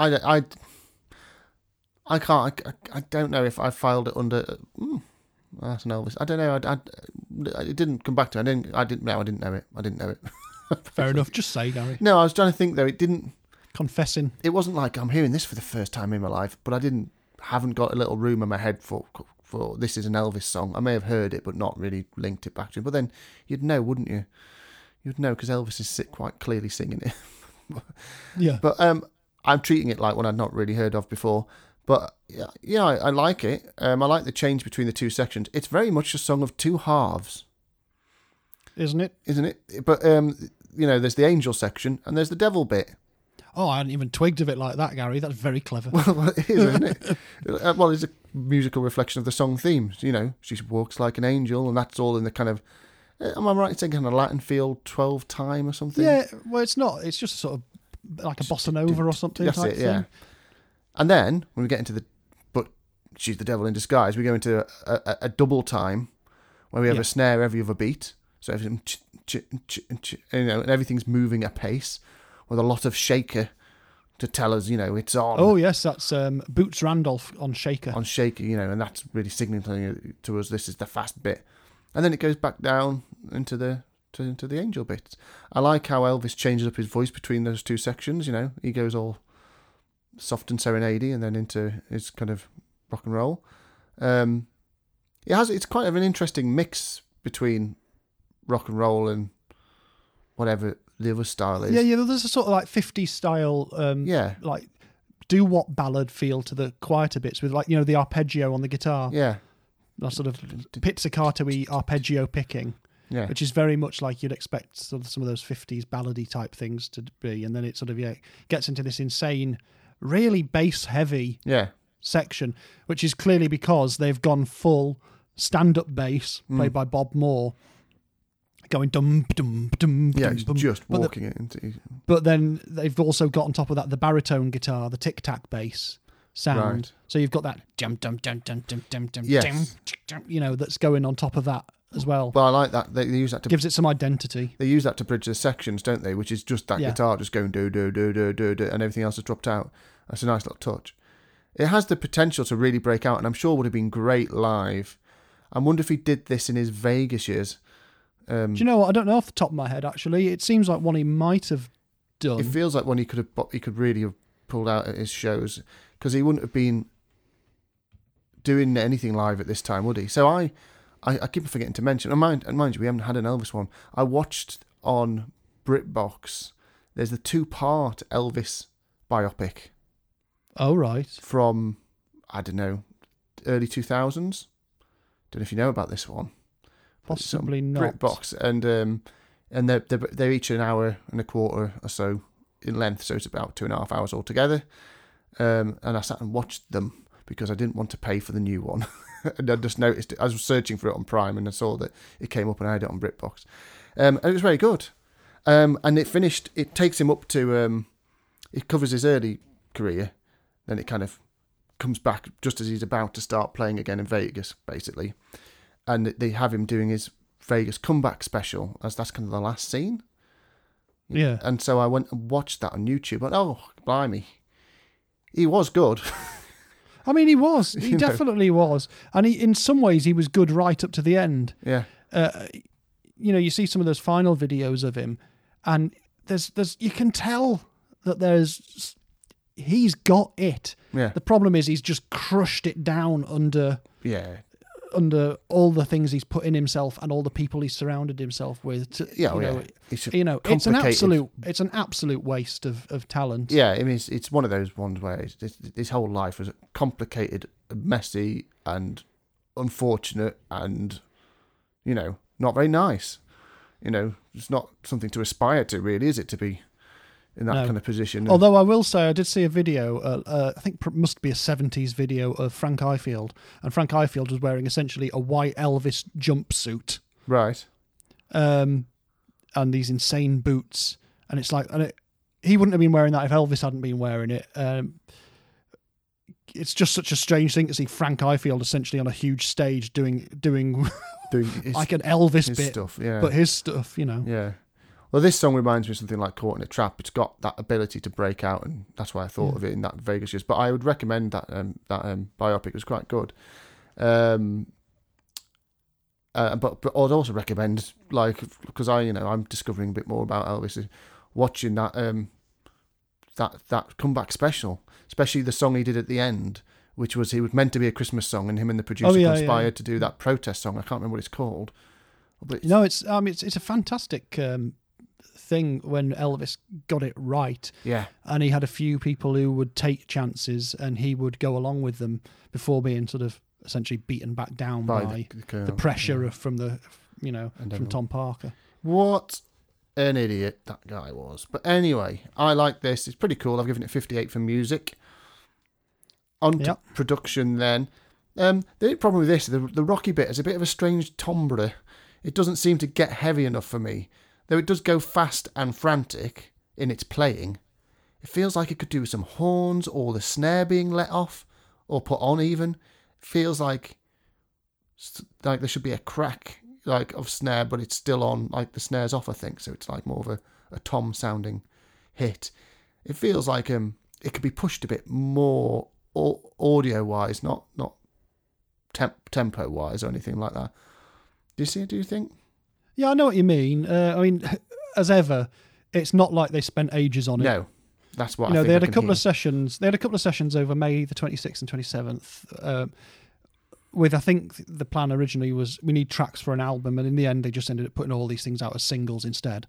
I can't. I don't know if I filed it under. That's an Elvis. I don't know. It didn't come back to me. I didn't know it. I didn't know it. Fair enough. Just say, Gary. No, I was trying to think though. It didn't. Confessing. It wasn't like I'm hearing this for the first time in my life, but haven't got a little room in my head for this is an Elvis song. I may have heard it, but not really linked it back to him. But then you'd know, wouldn't you? You'd know because Elvis is quite clearly singing it. Yeah. But I'm treating it like one I'd not really heard of before. But yeah, I like it. I like the change between the two sections. It's very much a song of two halves, Isn't it? isn't it? But there's the angel section and there's the devil bit. Oh, I hadn't even twigged of it like that, Gary. That's very clever. Well, it is, isn't it? Well, it's a musical reflection of the song themes. She walks like an angel, and that's all in the kind of. Am I right in saying kind of Latin feel 12 time or something? Yeah. Well, it's not. It's just sort of like a bossa nova or something. That's type it. Yeah. thing. And then when we get into but she's the devil in disguise, we go into a double time where we have a snare every other beat, so everything, and everything's moving at pace with a lot of shaker to tell us, it's on. Oh yes, that's Boots Randolph on Shaker. On shaker, and that's really signaling to us this is the fast bit, and then it goes back down into the angel bits. I like how Elvis changes up his voice between those two sections. He goes all soft and serenadey, and then into his kind of rock and roll. It's quite of an interesting mix between rock and roll and whatever the other style is. Yeah. There's a sort of like 50s style, like doo-wop ballad feel to the quieter bits with the arpeggio on the guitar. Yeah, that sort of pizzicato-y arpeggio picking. Yeah, which is very much like you'd expect sort of some of those 50s ballady type things to be, and then it sort of gets into this insane, really bass heavy section, which is clearly because they've gone full stand-up bass played by Bob Moore, going dum dum dum. Yeah, dum, it's dum. just walking it into. But then they've also got on top of that the baritone guitar, the tic-tac bass sound. Right. So you've got that jum dum dum dum dum dum dum, Yes. that's going on top of that as well. But I like that they use that to gives it some identity. They use that to bridge the sections, don't they? Which is just that guitar just going do do do do do do, and everything else is dropped out. That's a nice little touch. It has the potential to really break out, and I'm sure would have been great live. I wonder if he did this in his Vegas years. Do you know what? I don't know off the top of my head. Actually, it seems like one he might have done. It feels like one he could really have pulled out at his shows, because he wouldn't have been doing anything live at this time, would he? So I keep forgetting to mention, and mind you, we haven't had an Elvis one. I watched on BritBox. There's the 2-part Elvis biopic. Oh right. From I don't know, early 2000s. Don't know if you know about this one. Possibly not. BritBox, and they're each an hour and a quarter or so in length, so it's about 2.5 hours altogether. And I sat and watched them because I didn't want to pay for the new one. And I just noticed it. I was searching for it on Prime and I saw that it came up and I had it on BritBox. And it was very good. And it takes him up to, it covers his early career, then it kind of comes back just as he's about to start playing again in Vegas, basically. And they have him doing his Vegas comeback special, as that's kind of the last scene. Yeah. And so I went and watched that on YouTube, and oh, blimey. He was good. I mean, he was. He definitely was. And in some ways, he was good right up to the end. Yeah. You see some of those final videos of him, and there's you can tell that he's got it. Yeah. The problem is he's just crushed it down under all the things he's put in himself and all the people he's surrounded himself with. It's an absolute waste of talent. Yeah, I mean, it's one of those ones where his whole life was complicated, messy, and unfortunate, and not very nice. It's not something to aspire to, really, is it, to be in that kind of position? Although I will say, I did see a video, I think it must be a 70s video of Frank Ifield, and Frank Ifield was wearing essentially a white Elvis jumpsuit. Right. And these insane boots. And it's like, he wouldn't have been wearing that if Elvis hadn't been wearing it. It's just such a strange thing to see Frank Ifield essentially on a huge stage doing like an Elvis bit stuff, yeah. But his stuff, Yeah. Well, this song reminds me of something like Caught in a Trap. It's got that ability to break out, and that's why I thought of it in that Vegas years. But I would recommend that biopic. It was quite good. But I'd also recommend, because I'm discovering a bit more about Elvis, watching that comeback special, especially the song he did at the end, which was meant to be a Christmas song, and him and the producer conspired to do that protest song. I can't remember what it's called. But it's a fantastic thing when Elvis got it right. Yeah. And he had a few people who would take chances and he would go along with them before being sort of essentially beaten back down by the pressure from Tom Parker. What an idiot that guy was. But anyway, I like this. It's pretty cool. I've given it 58 for music. On to production then. The problem with this, the rocky bit is a bit of a strange timbre. It doesn't seem to get heavy enough for me. Though it does go fast and frantic in its playing. It feels like it could do with some horns or the snare being let off or put on even. It feels like there should be a crack of snare, but it's still on, like the snare's off, I think. So it's like more of a tom sounding hit. It feels like it could be pushed a bit more audio wise, not tempo wise or anything like that. Do you think? Yeah, I know what you mean. As ever, it's not like they spent ages on it. No, that's what I think. They had a couple of sessions. They had a couple of sessions over May the 26th and 27th. With, I think the plan originally was we need tracks for an album, and in the end they just ended up putting all these things out as singles instead.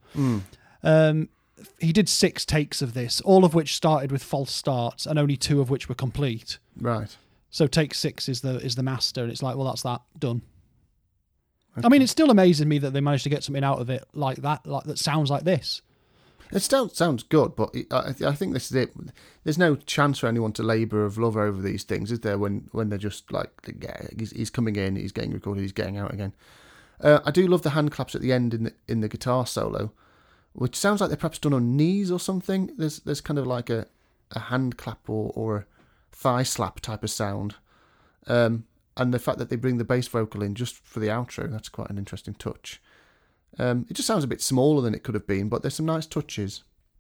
He did 6 takes of this, all of which started with false starts, and only 2 of which were complete. Right. So take 6 is the master, and it's like, well, that's that done. Okay. I mean, it still amazes me that they managed to get something out of it like that sounds like this. It still sounds good, but I think this is it. There's no chance for anyone to labour of love over these things, is there? When they're just like, yeah, he's coming in, he's getting recorded, he's getting out again. I do love the hand claps at the end in the guitar solo, which sounds like they're perhaps done on knees or something. There's kind of like a hand clap or a thigh slap type of sound. And the fact that they bring the bass vocal in just for the outro, that's quite an interesting touch. It just sounds a bit smaller than it could have been, but there's some nice touches.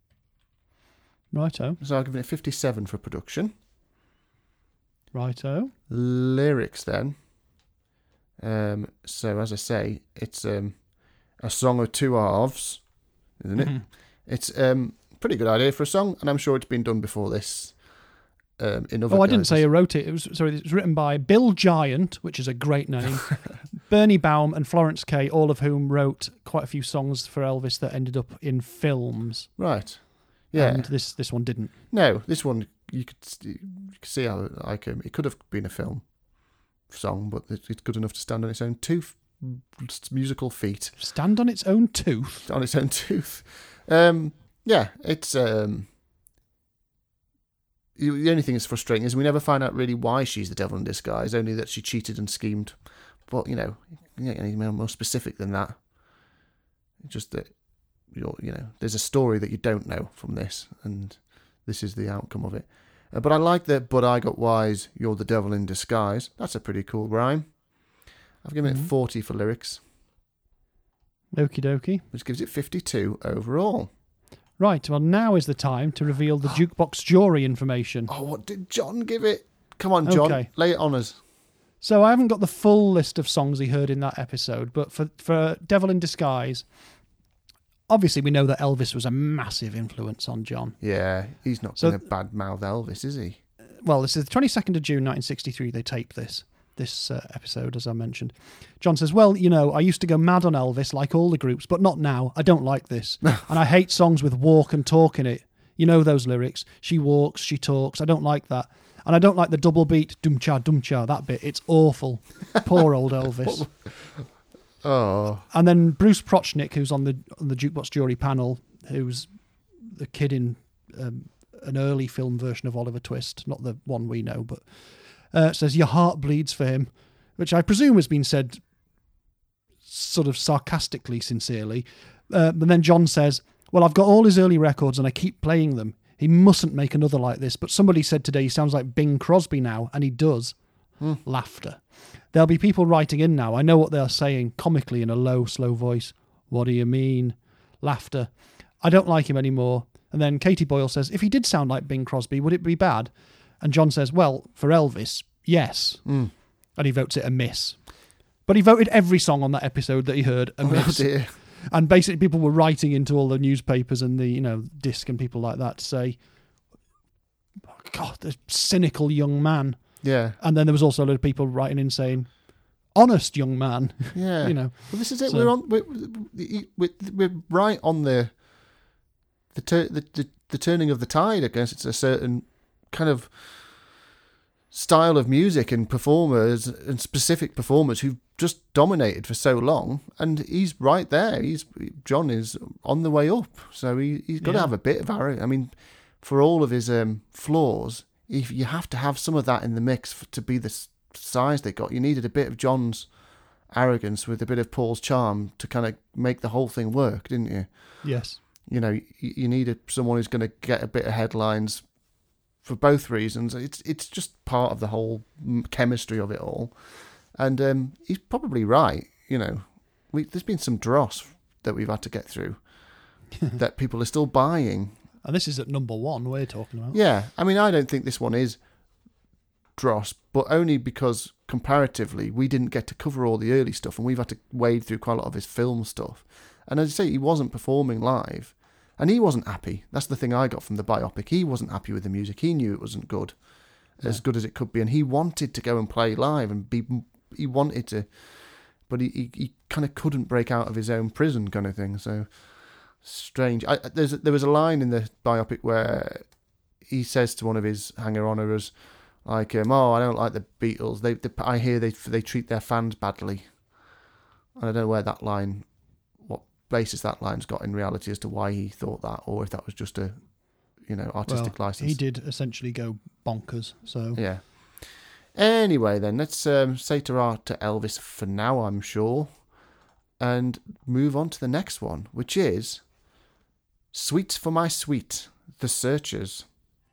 Righto. So I'll give it a 57 for production. Righto. Lyrics then. So as I say, it's a song of 2 halves, isn't it? Mm-hmm. It's pretty good idea for a song, and I'm sure it's been done before this. I didn't say who wrote it. It was written by Bill Giant, which is a great name, Bernie Baum and Florence Kay, all of whom wrote quite a few songs for Elvis that ended up in films. Right. Yeah. And this one didn't. No, this one you could see how it could have been a film. song, but it's good enough to stand on its own two musical feet. Stand on its own tooth? On its own tooth. Yeah, it's... the only thing that's frustrating is we never find out really why she's the devil in disguise, only that she cheated and schemed. But, you can get any more specific than that. Just that, there's a story that you don't know from this, and this is the outcome of it. But I like that, but I got wise, you're the devil in disguise. That's a pretty cool rhyme. I've given it 40 for lyrics. Okie dokie. Which gives it 52 overall. Right, well, now is the time to reveal the jukebox jury information. Oh, what did John give it? Come on, John, Okay. lay it on us. So I haven't got the full list of songs he heard in that episode, but for Devil in Disguise, obviously we know that Elvis was a massive influence on John. Yeah, he's not going to badmouth Elvis, is he? Well, this is the 22nd of June 1963 they taped this episode, as I mentioned. John says, well, I used to go mad on Elvis like all the groups, but not now. I don't like this. And I hate songs with walk and talk in it. You know those lyrics. She walks, she talks. I don't like that. And I don't like the double beat, dum-cha, that bit. It's awful. Poor old Elvis. Oh. And then Bruce Prochnick, who's on the Jukebox Jury panel, who's the kid in an early film version of Oliver Twist, not the one we know, but says, your heart bleeds for him, which I presume has been said sort of sarcastically, sincerely. But then John says, well, I've got all his early records and I keep playing them. He mustn't make another like this. But somebody said today he sounds like Bing Crosby now, and he does. Laughter. There'll be people writing in now. I know what they're saying comically in a low, slow voice. What do you mean? Laughter. I don't like him anymore. And then Katie Boyle says, if he did sound like Bing Crosby, would it be bad? And John says, well, for Elvis, yes. And he votes it a miss. But he voted every song on that episode that he heard a miss. Oh dear. And basically people were writing into all the newspapers and the, disc and people like that to say, God, the cynical young man. Yeah. And then there was also a lot of people writing in saying, honest young man. Yeah. Well, this is it. So- We're right on the turning of the tide. I guess it's a certain kind of style of music and performers and specific performers who've just dominated for so long, and he's right there. John is on the way up, so he's got to have a bit of arrogance. I mean, for all of his flaws, if you have to have some of that in the mix to be the size they got. You needed a bit of John's arrogance with a bit of Paul's charm to kind of make the whole thing work, didn't you? Yes. You needed someone who's going to get a bit of headlines for both reasons. It's just part of the whole chemistry of it all. And he's probably right. There's been some dross that we've had to get through that people are still buying. And this is at number one we're talking about. Yeah. I mean, I don't think this one is dross, but only because comparatively we didn't get to cover all the early stuff and we've had to wade through quite a lot of his film stuff. And as I say, he wasn't performing live and he wasn't happy. That's the thing I got from the biopic. He wasn't happy with the music. He knew it wasn't good, as good as it could be. And he wanted to go and play live and he wanted to, but he kind of couldn't break out of his own prison kind of thing. So strange. There was a line in the biopic where he says to one of his hanger-oners, like, "Oh, I don't like the Beatles. I hear they treat their fans badly." And I don't know where that line, what basis that line's got in reality as to why he thought that, or if that was just a, artistic license. He did essentially go bonkers. So Yeah. Anyway, then let's say ta-ra to Elvis for now, I'm sure, and move on to the next one, which is "Sweets for My Sweet," The Searchers.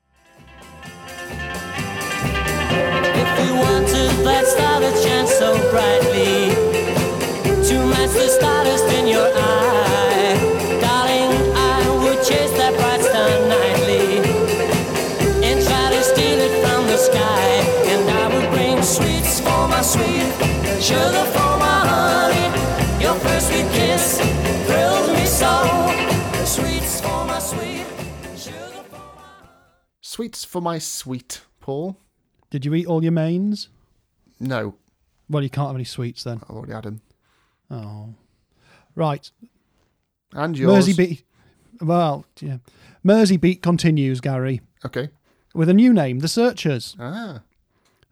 If you wanted that star that shines so brightly to match the stardust in your eye, darling, I would chase that bright star nightly and try to steal it from the sky. And I would bring sweets for my sweet, sugar for my honey. Your first sweet kiss thrilled me so. Sweets for my sweet, sugar for my... Sweets for My Sweet, Paul? did you eat all your mains? No, Well, you can't have any sweets then. I've already had them. Oh. Right. And yours. Mersey Beat. Well, yeah. Mersey Beat continues, Gary, Okay. with a new name, The Searchers. Ah.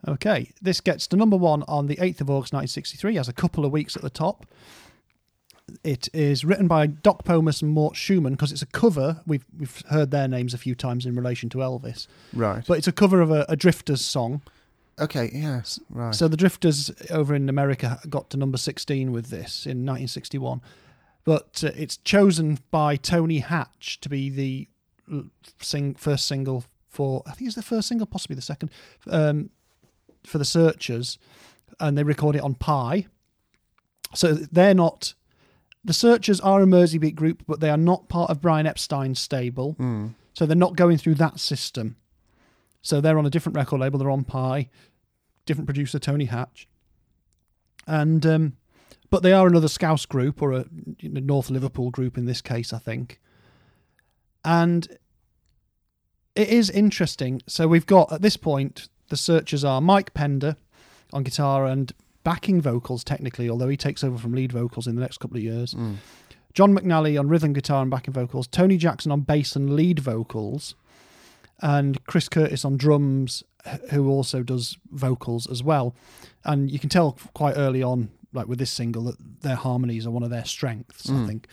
Okay, this gets to number 1 on the 8th of August 1963, has a couple of weeks at the top. It is written by Doc Pomus and Mort Schumann, because it's a cover. We've heard their names a few times in relation to Elvis. Right. But it's a cover of a Drifters song. Okay, yes, right. So the Drifters over in America got to number 16 with this in 1961. But it's chosen by Tony Hatch to be the first single for, I think it's the first single, possibly the second, for the Searchers. And they record it on Pi. So they're not... The Searchers are a Merseybeat group, but they are not part of Brian Epstein's stable. So they're not going through that system. So they're on a different record label. They're on Pi. Different producer, Tony Hatch. And but they are another Scouse group, or a North Liverpool group in this case, I think. And it is interesting. So we've got, at this point, the Searchers are Mike Pender on guitar and backing vocals, technically, although he takes over from lead vocals in the next couple of years. John McNally on rhythm guitar and backing vocals. Tony Jackson on bass and lead vocals. And Chris Curtis on drums, who also does vocals as well. And you can tell quite early on, like with this single, that their harmonies are one of their strengths, I think.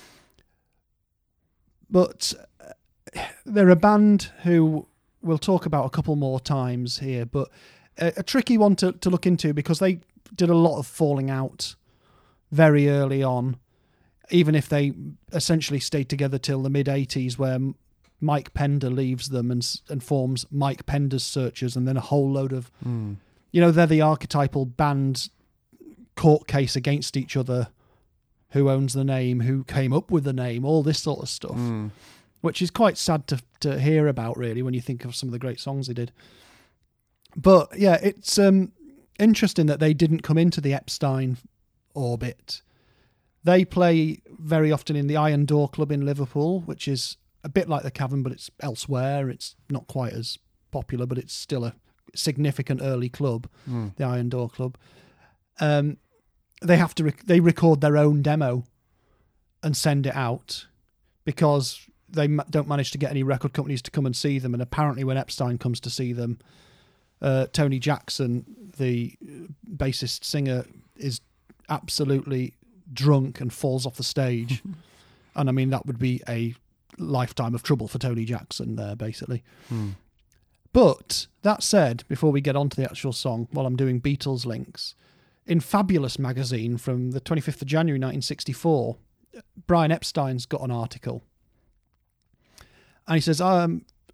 But they're a band who we'll talk about a couple more times here, but a tricky one to look into, because they did a lot of falling out very early on, even if they essentially stayed together till the mid-80s, where Mike Pender leaves them and forms Mike Pender's Searchers, and then a whole load of... they're the archetypal band court case against each other, who owns the name, who came up with the name, all this sort of stuff, which is quite sad to hear about, really, when you think of some of the great songs they did. But, yeah, it's interesting that they didn't come into the Epstein orbit. They play very often in the Iron Door Club in Liverpool, which is a bit like the Cavern, but it's elsewhere. It's not quite as popular, but it's still a significant early club, the Iron Door Club. They have to they record their own demo and send it out, because they don't manage to get any record companies to come and see them. And apparently when Epstein comes to see them, Tony Jackson, the bassist singer, is absolutely drunk and falls off the stage. And I mean, that would be a lifetime of trouble for Tony Jackson there, basically. But that said, before we get on to the actual song, while I'm doing Beatles links, in Fabulous magazine from the 25th of January 1964, Brian Epstein's got an article. And he says, I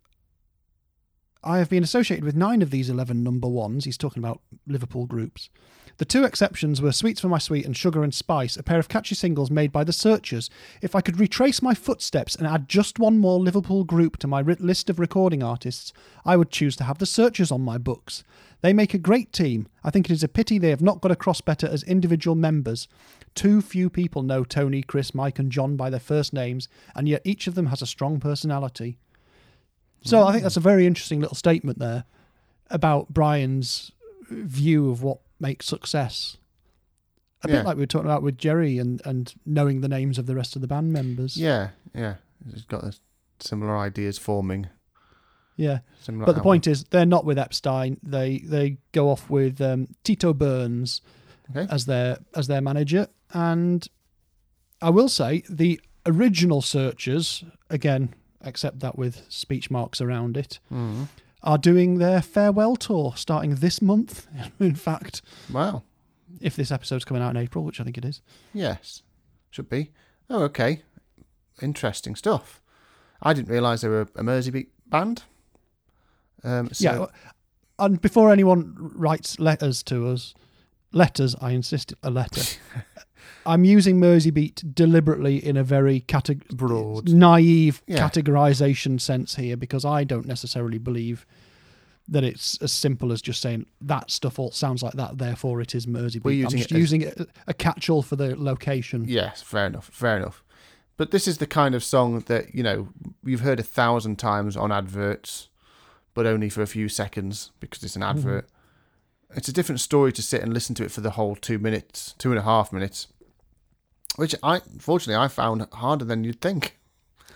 have been associated with 9 of these 11 number ones. He's talking about Liverpool groups. The 2 exceptions were Sweets for My Sweet and Sugar and Spice, a pair of catchy singles made by the Searchers. If I could retrace my footsteps and add just one more Liverpool group to my list of recording artists, I would choose to have the Searchers on my books. They make a great team. I think it is a pity they have not got across better as individual members. Too few people know Tony, Chris, Mike and John by their first names, and yet each of them has a strong personality. So I think that's a very interesting little statement there about Brian's view of what makes success. A bit like we were talking about with Jerry and knowing the names of the rest of the band members. Yeah. He's got the similar ideas forming. Yeah. But the point is, they're not with Epstein. They go off with Tito Burns as their manager. And I will say, the original Searchers, again, except that with speech marks around it, are doing their farewell tour starting this month, in fact. Wow. If this episode's coming out in April, which I think it is. Yes, should be. Oh, okay. Interesting stuff. I didn't realise they were a Merseybeat band. Yeah, and before anyone writes letters to us, I insist, a letter. I'm using Merseybeat deliberately in a very broad, naive categorisation sense here, because I don't necessarily believe that it's as simple as just saying that stuff all sounds like that, therefore it is Merseybeat. I'm just using it a catch-all for the location. Yes, fair enough. But this is the kind of song that, you've heard 1,000 times on adverts, but only for a few seconds because it's an advert. It's a different story to sit and listen to it for the whole 2.5 minutes, which I found harder than you'd think.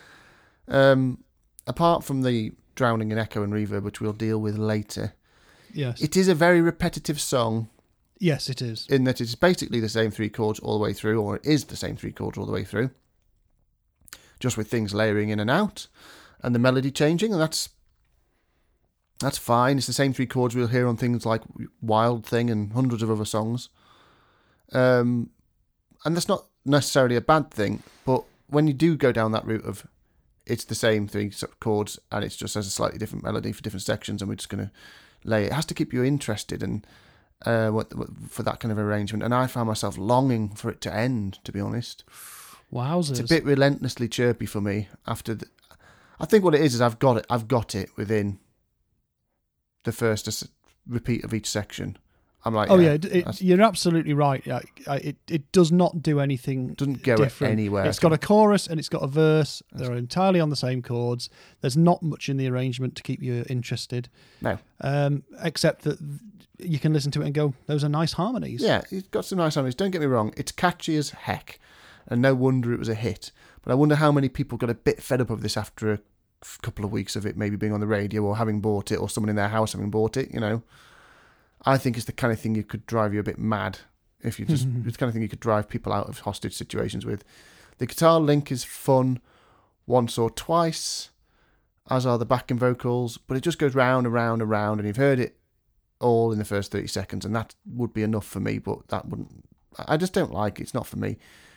Apart from the drowning in echo and reverb, which we'll deal with later, Yes. It is a very repetitive song Yes, it is. in that it's basically the same 3 chords all the way through, or it is the same 3 chords all the way through, just with things layering in and out, and the melody changing, and that's fine. It's the same 3 chords we'll hear on things like Wild Thing and hundreds of other songs. And that's not necessarily a bad thing, but when you do go down that route of it's the same 3 chords and it's just has a slightly different melody for different sections and we're just going to lay it has to keep you interested and for that kind of arrangement. And I found myself longing for it to end, to be honest. Wowzers. It's a bit relentlessly chirpy for me after I think what it is I've got it within the first repeat of each section. I'm like, you're absolutely right. It does not do anything. Doesn't go different. anywhere. It's got a chorus and it's got a verse. They're entirely on the same chords. There's not much in the arrangement to keep you interested. No. Except that you can listen to it and go, those are nice harmonies. Yeah, it's got some nice harmonies. Don't get me wrong. It's catchy as heck. And no wonder it was a hit. But I wonder how many people got a bit fed up of this after a couple of weeks of it maybe being on the radio or having bought it or someone in their house having bought it, you know. I think it's the kind of thing you could drive you a bit mad if you just. It's the kind of thing you could drive people out of hostage situations with. The guitar link is fun once or twice, as are the backing vocals, but it just goes round and round and round, and you've heard it all in the first 30 seconds, and that would be enough for me, but that wouldn't. I just don't like it. It's not for me.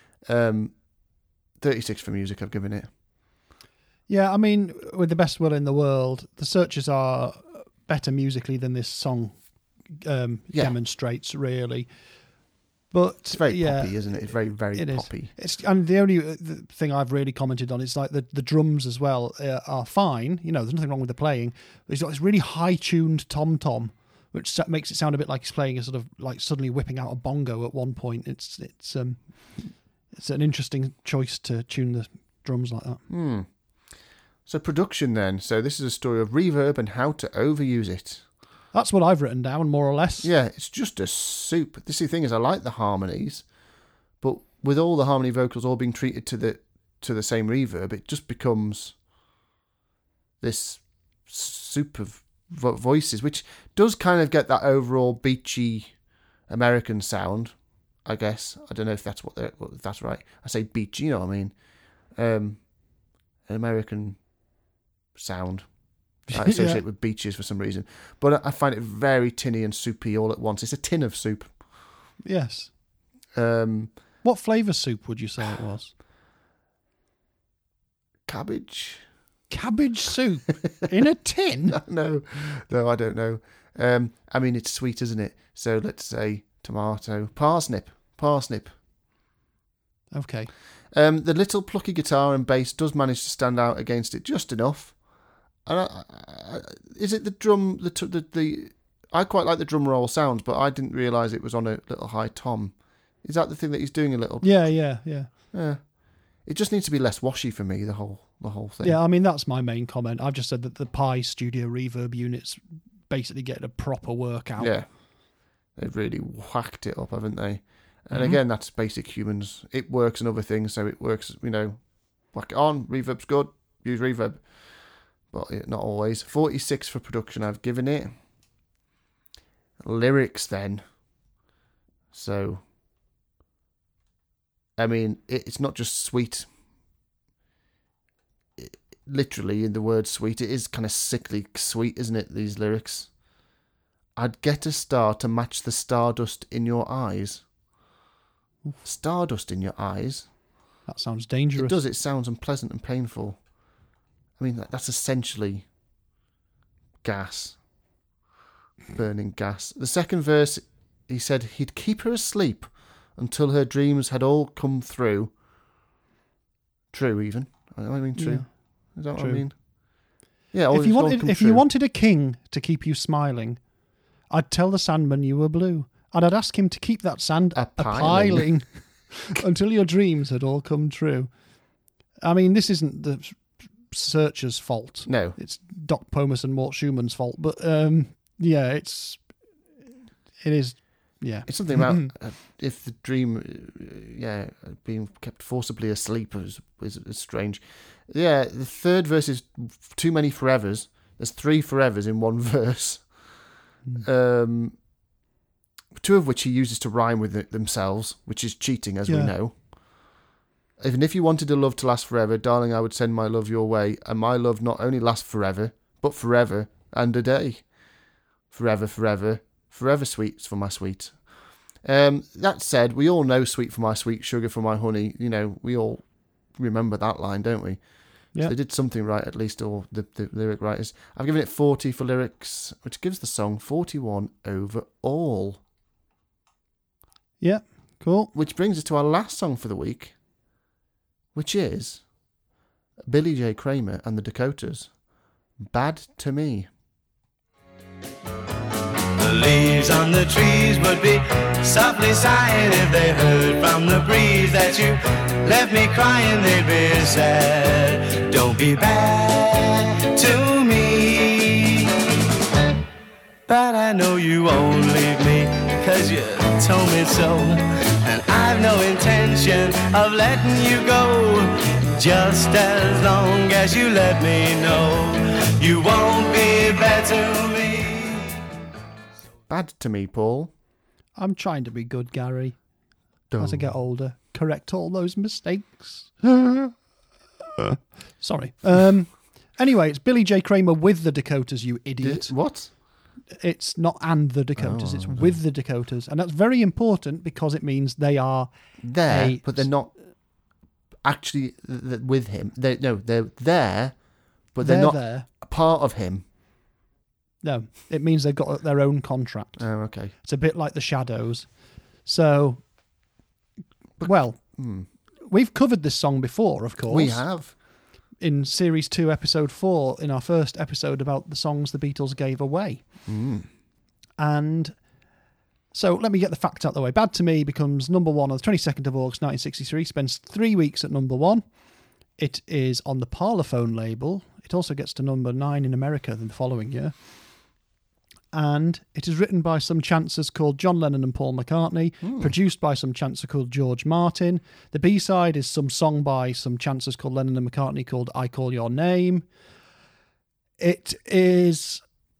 36 for music, I've given it. Yeah, I mean, with the best will in the world, the Searchers are better musically than this song demonstrates, really. But it's very poppy, isn't it? It's very, very poppy. And the only thing I've really commented on is like the drums as well are fine. You know, there's nothing wrong with the playing. He's got this really high-tuned tom-tom, which makes it sound a bit like he's playing a sort of like suddenly whipping out a bongo at one point. It's an interesting choice to tune the drums like that. So production then. So this is a story of reverb and how to overuse it. That's what I've written down, more or less. Yeah, it's just a soup. The thing is, I like the harmonies, but with all the harmony vocals all being treated to the same reverb, it just becomes this soup of voices, which does kind of get that overall beachy American sound, I guess. I don't know if that's if that's right. I say beachy, you know what I mean? An American sound. I associate with beaches for some reason. But I find it very tinny and soupy all at once. It's a tin of soup. Yes. What flavour soup would you say it was? Cabbage. Cabbage soup in a tin? No, I don't know. I mean, it's sweet, isn't it? So let's say tomato. Parsnip. Okay. The little plucky guitar and bass does manage to stand out against it just enough. And is it the drum? I quite like the drum roll sounds, but I didn't realise it was on a little high tom. Is that the thing that he's doing a little? Yeah. It just needs to be less washy for me. The whole thing. Yeah, I mean that's my main comment. I've just said that the Pi Studio reverb units basically get a proper workout. Yeah, they've really whacked it up, haven't they? And again, that's basic humans. It works and other things, so it works. You know, whack it on. Reverb's good. Use reverb. But not always. 46 for production I've given it. Lyrics then. So, I mean, it's not just sweet. Literally, in the word sweet, it is kind of sickly sweet, isn't it, these lyrics? I'd get a star to match the stardust in your eyes. Stardust in your eyes? That sounds dangerous. It does. It sounds unpleasant and painful. I mean, that's essentially gas. Burning gas. The second verse, he said he'd keep her asleep until her dreams had all come through. True, even. I mean, true. Yeah. Is that what I mean? Yeah. If you wanted a king to keep you smiling, I'd tell the Sandman you were blue, and I'd ask him to keep that sand a-piling until your dreams had all come true. I mean, this isn't the Searchers' fault. No, it's Doc Pomus and Mort Schumann's fault. But it is. Yeah, it's something about if the dream, being kept forcibly asleep is strange. Yeah, the third verse is too many forevers. There's 3 forevers in one verse. Two of which he uses to rhyme with it themselves, which is cheating, as we know. Even if you wanted a love to last forever, darling, I would send my love your way, and my love not only lasts forever, but forever and a day. Forever, forever, forever sweets for my sweet. That said, we all know sweet for my sweet, sugar for my honey. You know, we all remember that line, don't we? Yeah. So they did something right, at least, or the lyric writers. I've given it 40 for lyrics, which gives the song 41 overall. Yeah, cool. Which brings us to our last song for the week, which is Billy J. Kramer and the Dakotas, Bad to Me. The leaves on the trees would be softly sighing if they heard from the breeze that you left me crying. They'd be sad. Don't be bad to me, but I know you won't leave me, 'cause you told me so, and I've no intention of letting you go, just as long as you let me know you won't be bad to me. Bad to me, Paul. I'm trying to be good, Gary. As I get older, correct all those mistakes. Sorry. Anyway, it's Billy J. Kramer with the Dakotas, you idiot. What? It's not and the Dakotas, it's with the Dakotas. And that's very important because it means they are there, but they're not actually with him. They're there, but they're not there. A part of him. No, it means they've got their own contract. Oh, okay. It's a bit like the Shadows. So, we've covered this song before, of course. We have. In Series 2, Episode 4, in our first episode about the songs the Beatles gave away. And so let me get the facts out the way. Bad to Me becomes number one on the 22nd of August 1963, spends 3 weeks at number one. It is on the Parlophone label. It also gets to number 9 in America the following year. And it is written by some chancers called John Lennon and Paul McCartney, produced by some chancer called George Martin. The B-side is some song by some chancers called Lennon and McCartney called I Call Your Name. It is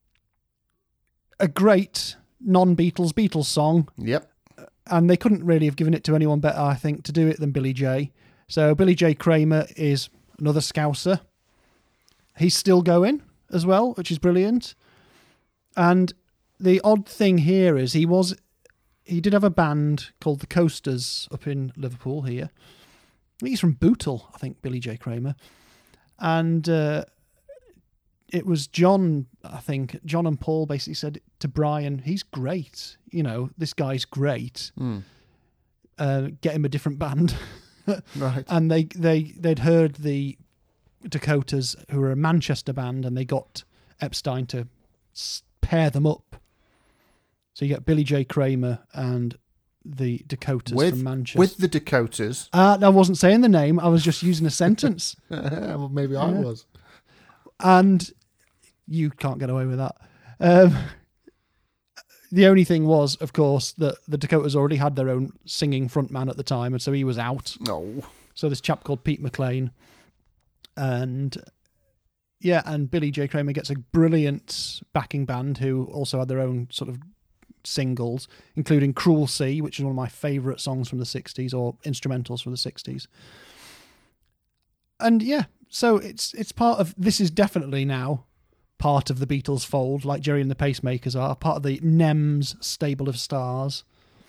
a great non-Beatles song. Yep. And they couldn't really have given it to anyone better, I think, to do it than Billy J. So Billy J. Kramer is another Scouser. He's still going as well, which is brilliant. And the odd thing here is he did have a band called the Coasters up in Liverpool here. I think he's from Bootle, I think, Billy J. Kramer. And it was John and Paul basically said to Brian, he's great. You know, this guy's great. Get him a different band. Right. And they'd heard the Dakotas, who were a Manchester band, and they got Epstein to pair them up. So you get Billy J. Kramer and the Dakotas from Manchester. With the Dakotas. I wasn't saying the name, I was just using a sentence. Well, maybe I was. And you can't get away with that. The only thing was, of course, that the Dakotas already had their own singing frontman at the time, and so he was out. No. So this chap called Pete McLean. And Billy J. Kramer gets a brilliant backing band who also had their own sort of singles, including Cruel Sea, which is one of my favourite songs from the 60s, or instrumentals from the 60s. And so it's part of, this is definitely now part of the Beatles fold, like Jerry and the Pacemakers are, part of the NEMS stable of stars.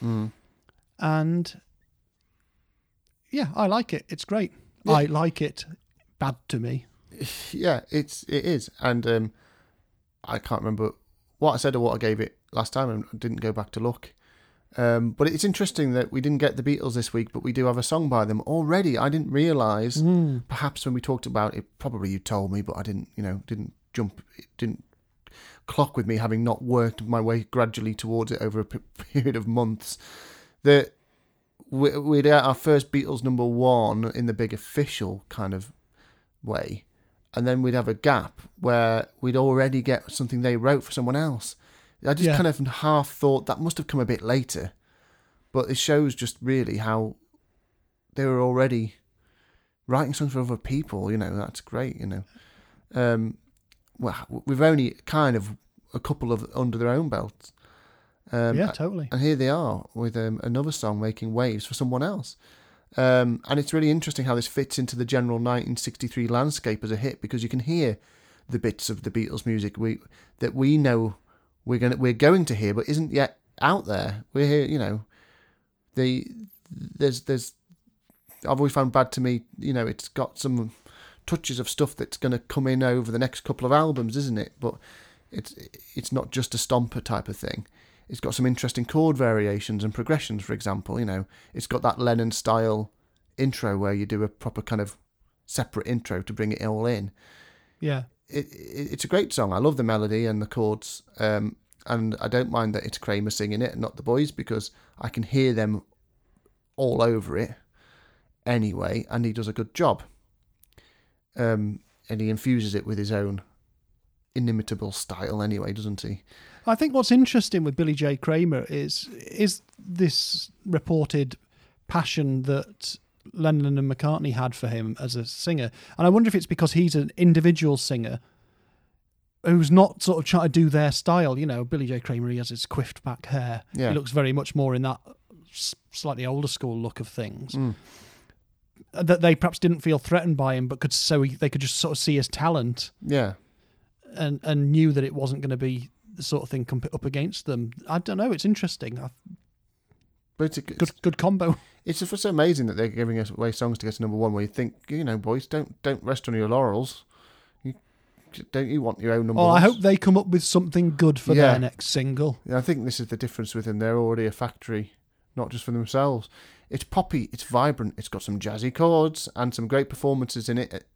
And I like it. It's great. Yeah. I like it. Bad to me. Yeah, it is. And I can't remember what I said or what I gave it last time, and I didn't go back to look. But it's interesting that we didn't get the Beatles this week, but we do have a song by them already. I didn't realise, perhaps when we talked about it, probably you told me, but I didn't clock with me, having not worked my way gradually towards it over a period of months, that we'd had our first Beatles number one in the big official kind of way, and then we'd have a gap where we'd already get something they wrote for someone else. I just kind of half thought that must have come a bit later, but it shows just really how they were already writing songs for other people. That's great. Well, we've only kind of a couple of under their own belts. Yeah, totally. And here they are with another song making waves for someone else. And it's really interesting how this fits into the general 1963 landscape as a hit, because you can hear the bits of the Beatles music that we know we're going to hear, but isn't yet out there. We're here, you know. There's I've always found Bad to Me, you know, it's got some touches of stuff that's going to come in over the next couple of albums, isn't it? But it's not just a stomper type of thing. It's got some interesting chord variations and progressions, for example. You know, it's got that Lennon-style intro where you do a proper kind of separate intro to bring it all in. Yeah. It's a great song. I love the melody and the chords, and I don't mind that it's Kramer singing it and not the boys, because I can hear them all over it anyway, and he does a good job. And he infuses it with his own inimitable style anyway, doesn't he? I think what's interesting with Billy J. Kramer is this reported passion that Lennon and McCartney had for him as a singer. And I wonder if it's because he's an individual singer who's not sort of trying to do their style. You know, Billy J. Kramer, he has his quiffed back hair. Yeah. He looks very much more in that slightly older school look of things. That they perhaps didn't feel threatened by him, but they could just sort of see his talent. Yeah. And knew that it wasn't going to be the sort of thing come up against them. I don't know. It's interesting. But it's Good combo. It's just so amazing that they're giving us away songs to get to number one, where you think, you know, boys, don't rest on your laurels. Don't you want your own number? Oh, ones? I hope they come up with something good for their next single. Yeah, I think this is the difference with them. They're already a factory, not just for themselves. It's poppy, it's vibrant, it's got some jazzy chords and some great performances in it.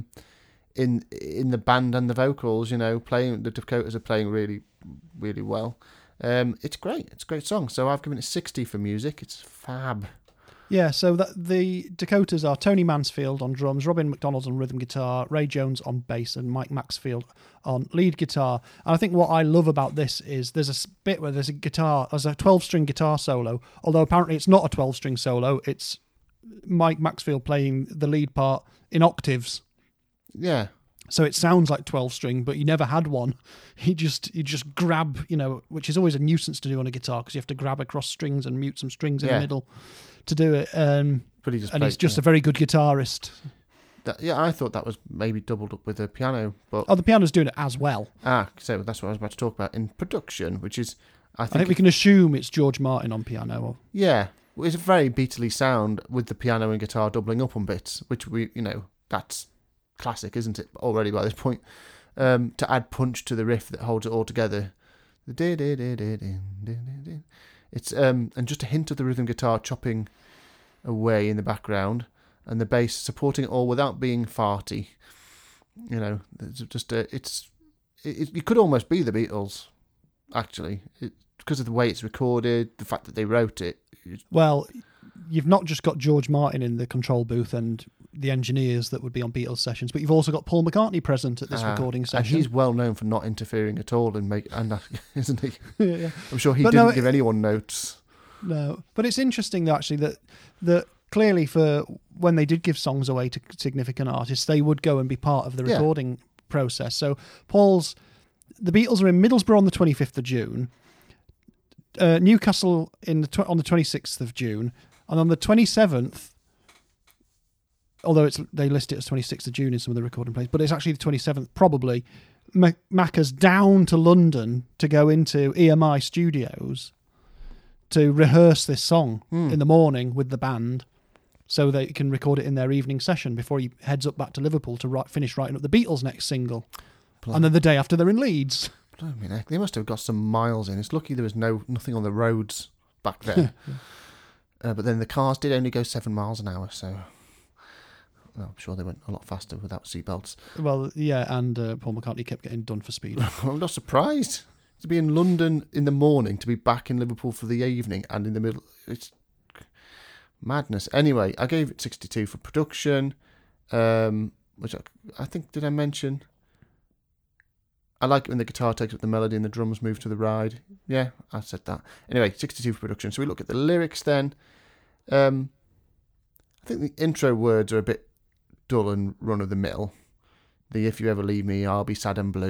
In the band and the vocals, you know, the Dakotas are playing really, really well. It's great. It's a great song. So I've given it 60 for music. It's fab. Yeah, so the Dakotas are Tony Mansfield on drums, Robin McDonald on rhythm guitar, Ray Jones on bass, and Mike Maxfield on lead guitar. And I think what I love about this is there's a bit where there's a 12-string guitar solo, although apparently it's not a 12-string solo. It's Mike Maxfield playing the lead part in octaves. Yeah. So it sounds like 12-string, but he never had one. He just grab, you know, which is always a nuisance to do on a guitar because you have to grab across strings and mute some strings in the middle to do it. But he's just a very good guitarist. I thought that was maybe doubled up with the piano, but the piano's doing it as well. So that's what I was about to talk about in production, which is I think we can assume it's George Martin on piano. Yeah, it's a very Beatley sound with the piano and guitar doubling up on bits, which that's classic, isn't it? Already by this point, to add punch to the riff that holds it all together. It's and just a hint of the rhythm guitar chopping away in the background, and the bass supporting it all without being farty. You know, it's just it could almost be the Beatles, actually, because of the way it's recorded, the fact that they wrote it. Well, you've not just got George Martin in the control booth and the engineers that would be on Beatles sessions, but you've also got Paul McCartney present at this recording session. And he's well known for not interfering at all isn't he? Yeah. I'm sure he didn't give anyone notes. No, but it's interesting actually that clearly for when they did give songs away to significant artists, they would go and be part of the recording process. So the Beatles are in Middlesbrough on the 25th of June, Newcastle on the 26th of June, and on the 27th, although they list it as 26th of June in some of the recording places, but it's actually the 27th probably, Macca's down to London to go into EMI Studios to rehearse this song in the morning with the band so they can record it in their evening session before he heads up back to Liverpool to finish writing up the Beatles' next single. And then the day after they're in Leeds. Blimey, heck, they must have got some miles in. It's lucky there was nothing on the roads back then. But then the cars did only go 7 miles an hour, so I'm sure they went a lot faster without seatbelts. Well, yeah, and Paul McCartney kept getting done for speed. I'm not surprised. To be in London in the morning, to be back in Liverpool for the evening, and in the middle, it's madness. Anyway, I gave it 62 for production, which I think, did I mention? I like it when the guitar takes up the melody and the drums move to the ride. Yeah, I said that. Anyway, 62 for production. So we look at the lyrics then. I think the intro words are a bit dull and run-of-the-mill. The "If you ever leave me, I'll be sad and blue.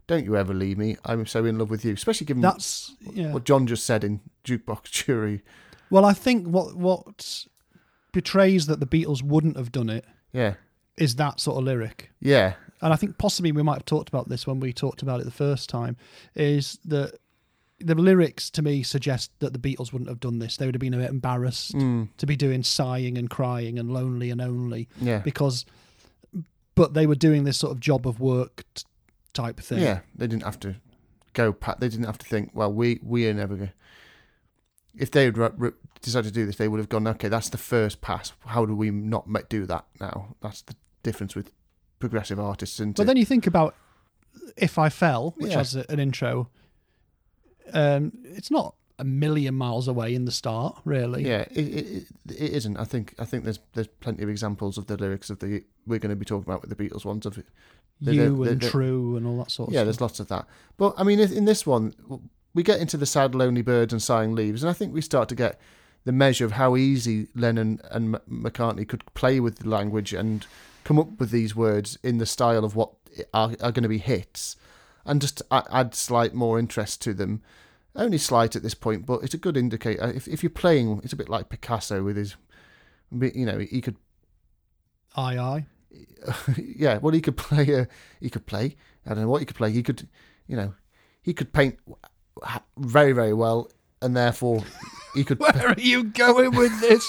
Don't you ever leave me. I'm so in love with you. Especially given That's what John just said in Jukebox Jury. Well, I think what betrays that the Beatles wouldn't have done it Yeah. is that sort of lyric. Yeah. And I think possibly we might have talked about this when we talked about it the first time, is that the lyrics to me suggest that the Beatles wouldn't have done this. They would have been a bit embarrassed to be doing sighing and crying and lonely and only. Yeah. But they were doing this sort of job of work type thing. Yeah. They didn't have to they didn't have to think, well, we are never going to... If they had decided to do this, they would have gone, okay, that's the first pass. How do we not do that now? That's the difference with progressive artists. But then you think about If I Fell, which has an intro, it's not a million miles away in the start, really. Yeah, it isn't. I think there's plenty of examples of the lyrics of we're going to be talking about with the Beatles ones of You and True and all that sort of stuff. Yeah, there's lots of that. But I mean, in this one, we get into the sad, lonely birds and sighing leaves, and I think we start to get the measure of how easy Lennon and McCartney could play with the language and come up with these words in the style of what are going to be hits, and just add slight more interest to them. Only slight at this point, but it's a good indicator. If you're playing, it's a bit like Picasso with his, he could... Aye. Yeah, well, he could play. I don't know what he could play. He could, he could paint very, very well, and therefore he could... Where are you going with this?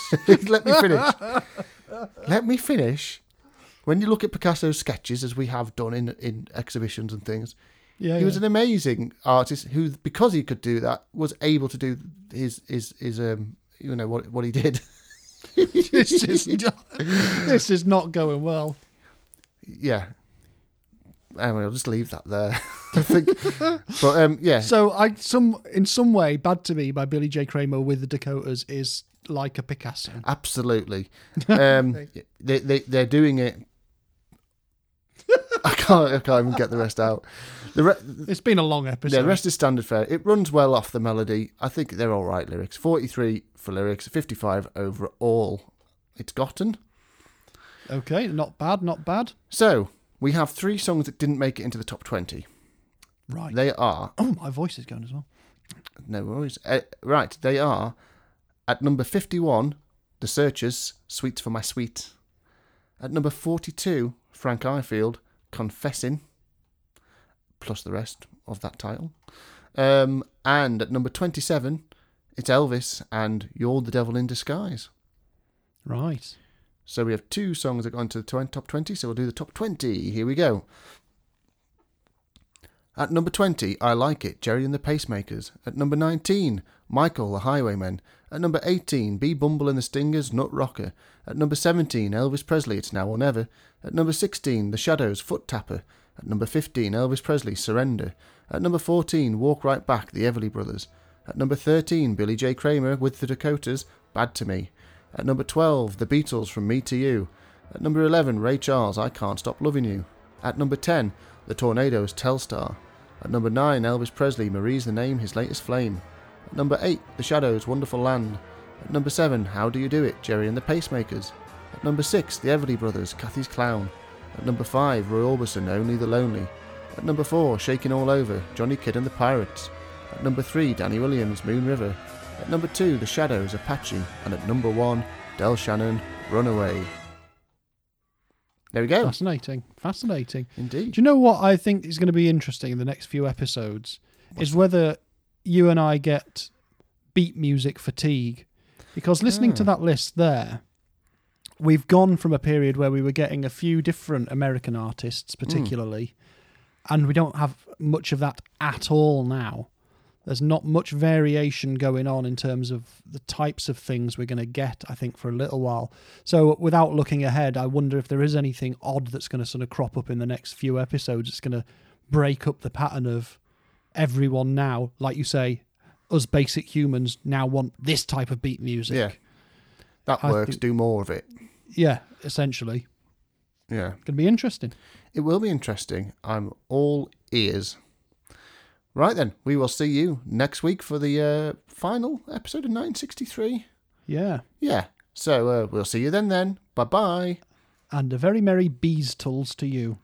Let me finish. When you look at Picasso's sketches, as we have done in exhibitions and things, he was an amazing artist who, because he could do that, was able to do his what he did. This is not going well. Yeah. Anyway, I'll just leave that there. I think, but yeah. So in some way, Bad to Me by Billy J. Kramer with the Dakotas is like a Picasso. Absolutely. They're doing it. I can't even get the rest out. It's been a long episode. Yeah, the rest is standard fare. It runs well off the melody. I think they're all right lyrics. 43 for lyrics, 55 overall. It's gotten. Okay, not bad. So, we have 3 songs that didn't make it into the top 20. Right. They are... Oh, my voice is going as well. No worries. Right, they are at number 51, The Searchers, Sweets for My Sweet. At number 42, Frank Ifield, Confessing, plus the rest of that title. And at number 27, it's Elvis and You're the Devil in Disguise. Right. So we have 2 songs that got into the top 20, so we'll do the top 20. Here we go. At number 20, I Like It, Jerry and the Pacemakers. At number 19, Michael, the Highwaymen. At number 18, B. Bumble and the Stingers, Nut Rocker. At number 17, Elvis Presley, It's Now or Never. At number 16, The Shadows, Foot Tapper. At number 15, Elvis Presley, Surrender. At number 14, Walk Right Back, The Everly Brothers. At number 13, Billy J. Kramer with the Dakotas, Bad to Me. At number 12, The Beatles, From Me to You. At number 11, Ray Charles, I Can't Stop Loving You. At number 10, The Tornadoes, Telstar. At number 9, Elvis Presley, Marie's the Name, His Latest Flame. At number 8, The Shadows, Wonderful Land. At number 7, How Do You Do It, Jerry and the Pacemakers. At number 6, The Everly Brothers, Kathy's Clown. At number 5, Roy Orbison, Only the Lonely. At number 4, Shaking All Over, Johnny Kidd and the Pirates. At number 3, Danny Williams, Moon River. At number 2, The Shadows, Apache. And at number 1, Del Shannon, Runaway. There we go. Fascinating. Indeed. Do you know what I think is going to be interesting in the next few episodes? Is whether you and I get beat music fatigue. Because listening to that list there, we've gone from a period where we were getting a few different American artists, particularly, and we don't have much of that at all now. There's not much variation going on in terms of the types of things we're going to get, I think, for a little while. So without looking ahead, I wonder if there is anything odd that's going to sort of crop up in the next few episodes. It's going to break up the pattern of everyone now, like you say, us basic humans now want this type of beat music. Yeah. That works. Do more of it. Yeah, essentially. Yeah. It's going to be interesting. It will be interesting. I'm all ears. Right then, we will see you next week for the final episode of 963. Yeah. Yeah. So we'll see you then. Bye-bye. And a very merry Beastles to you.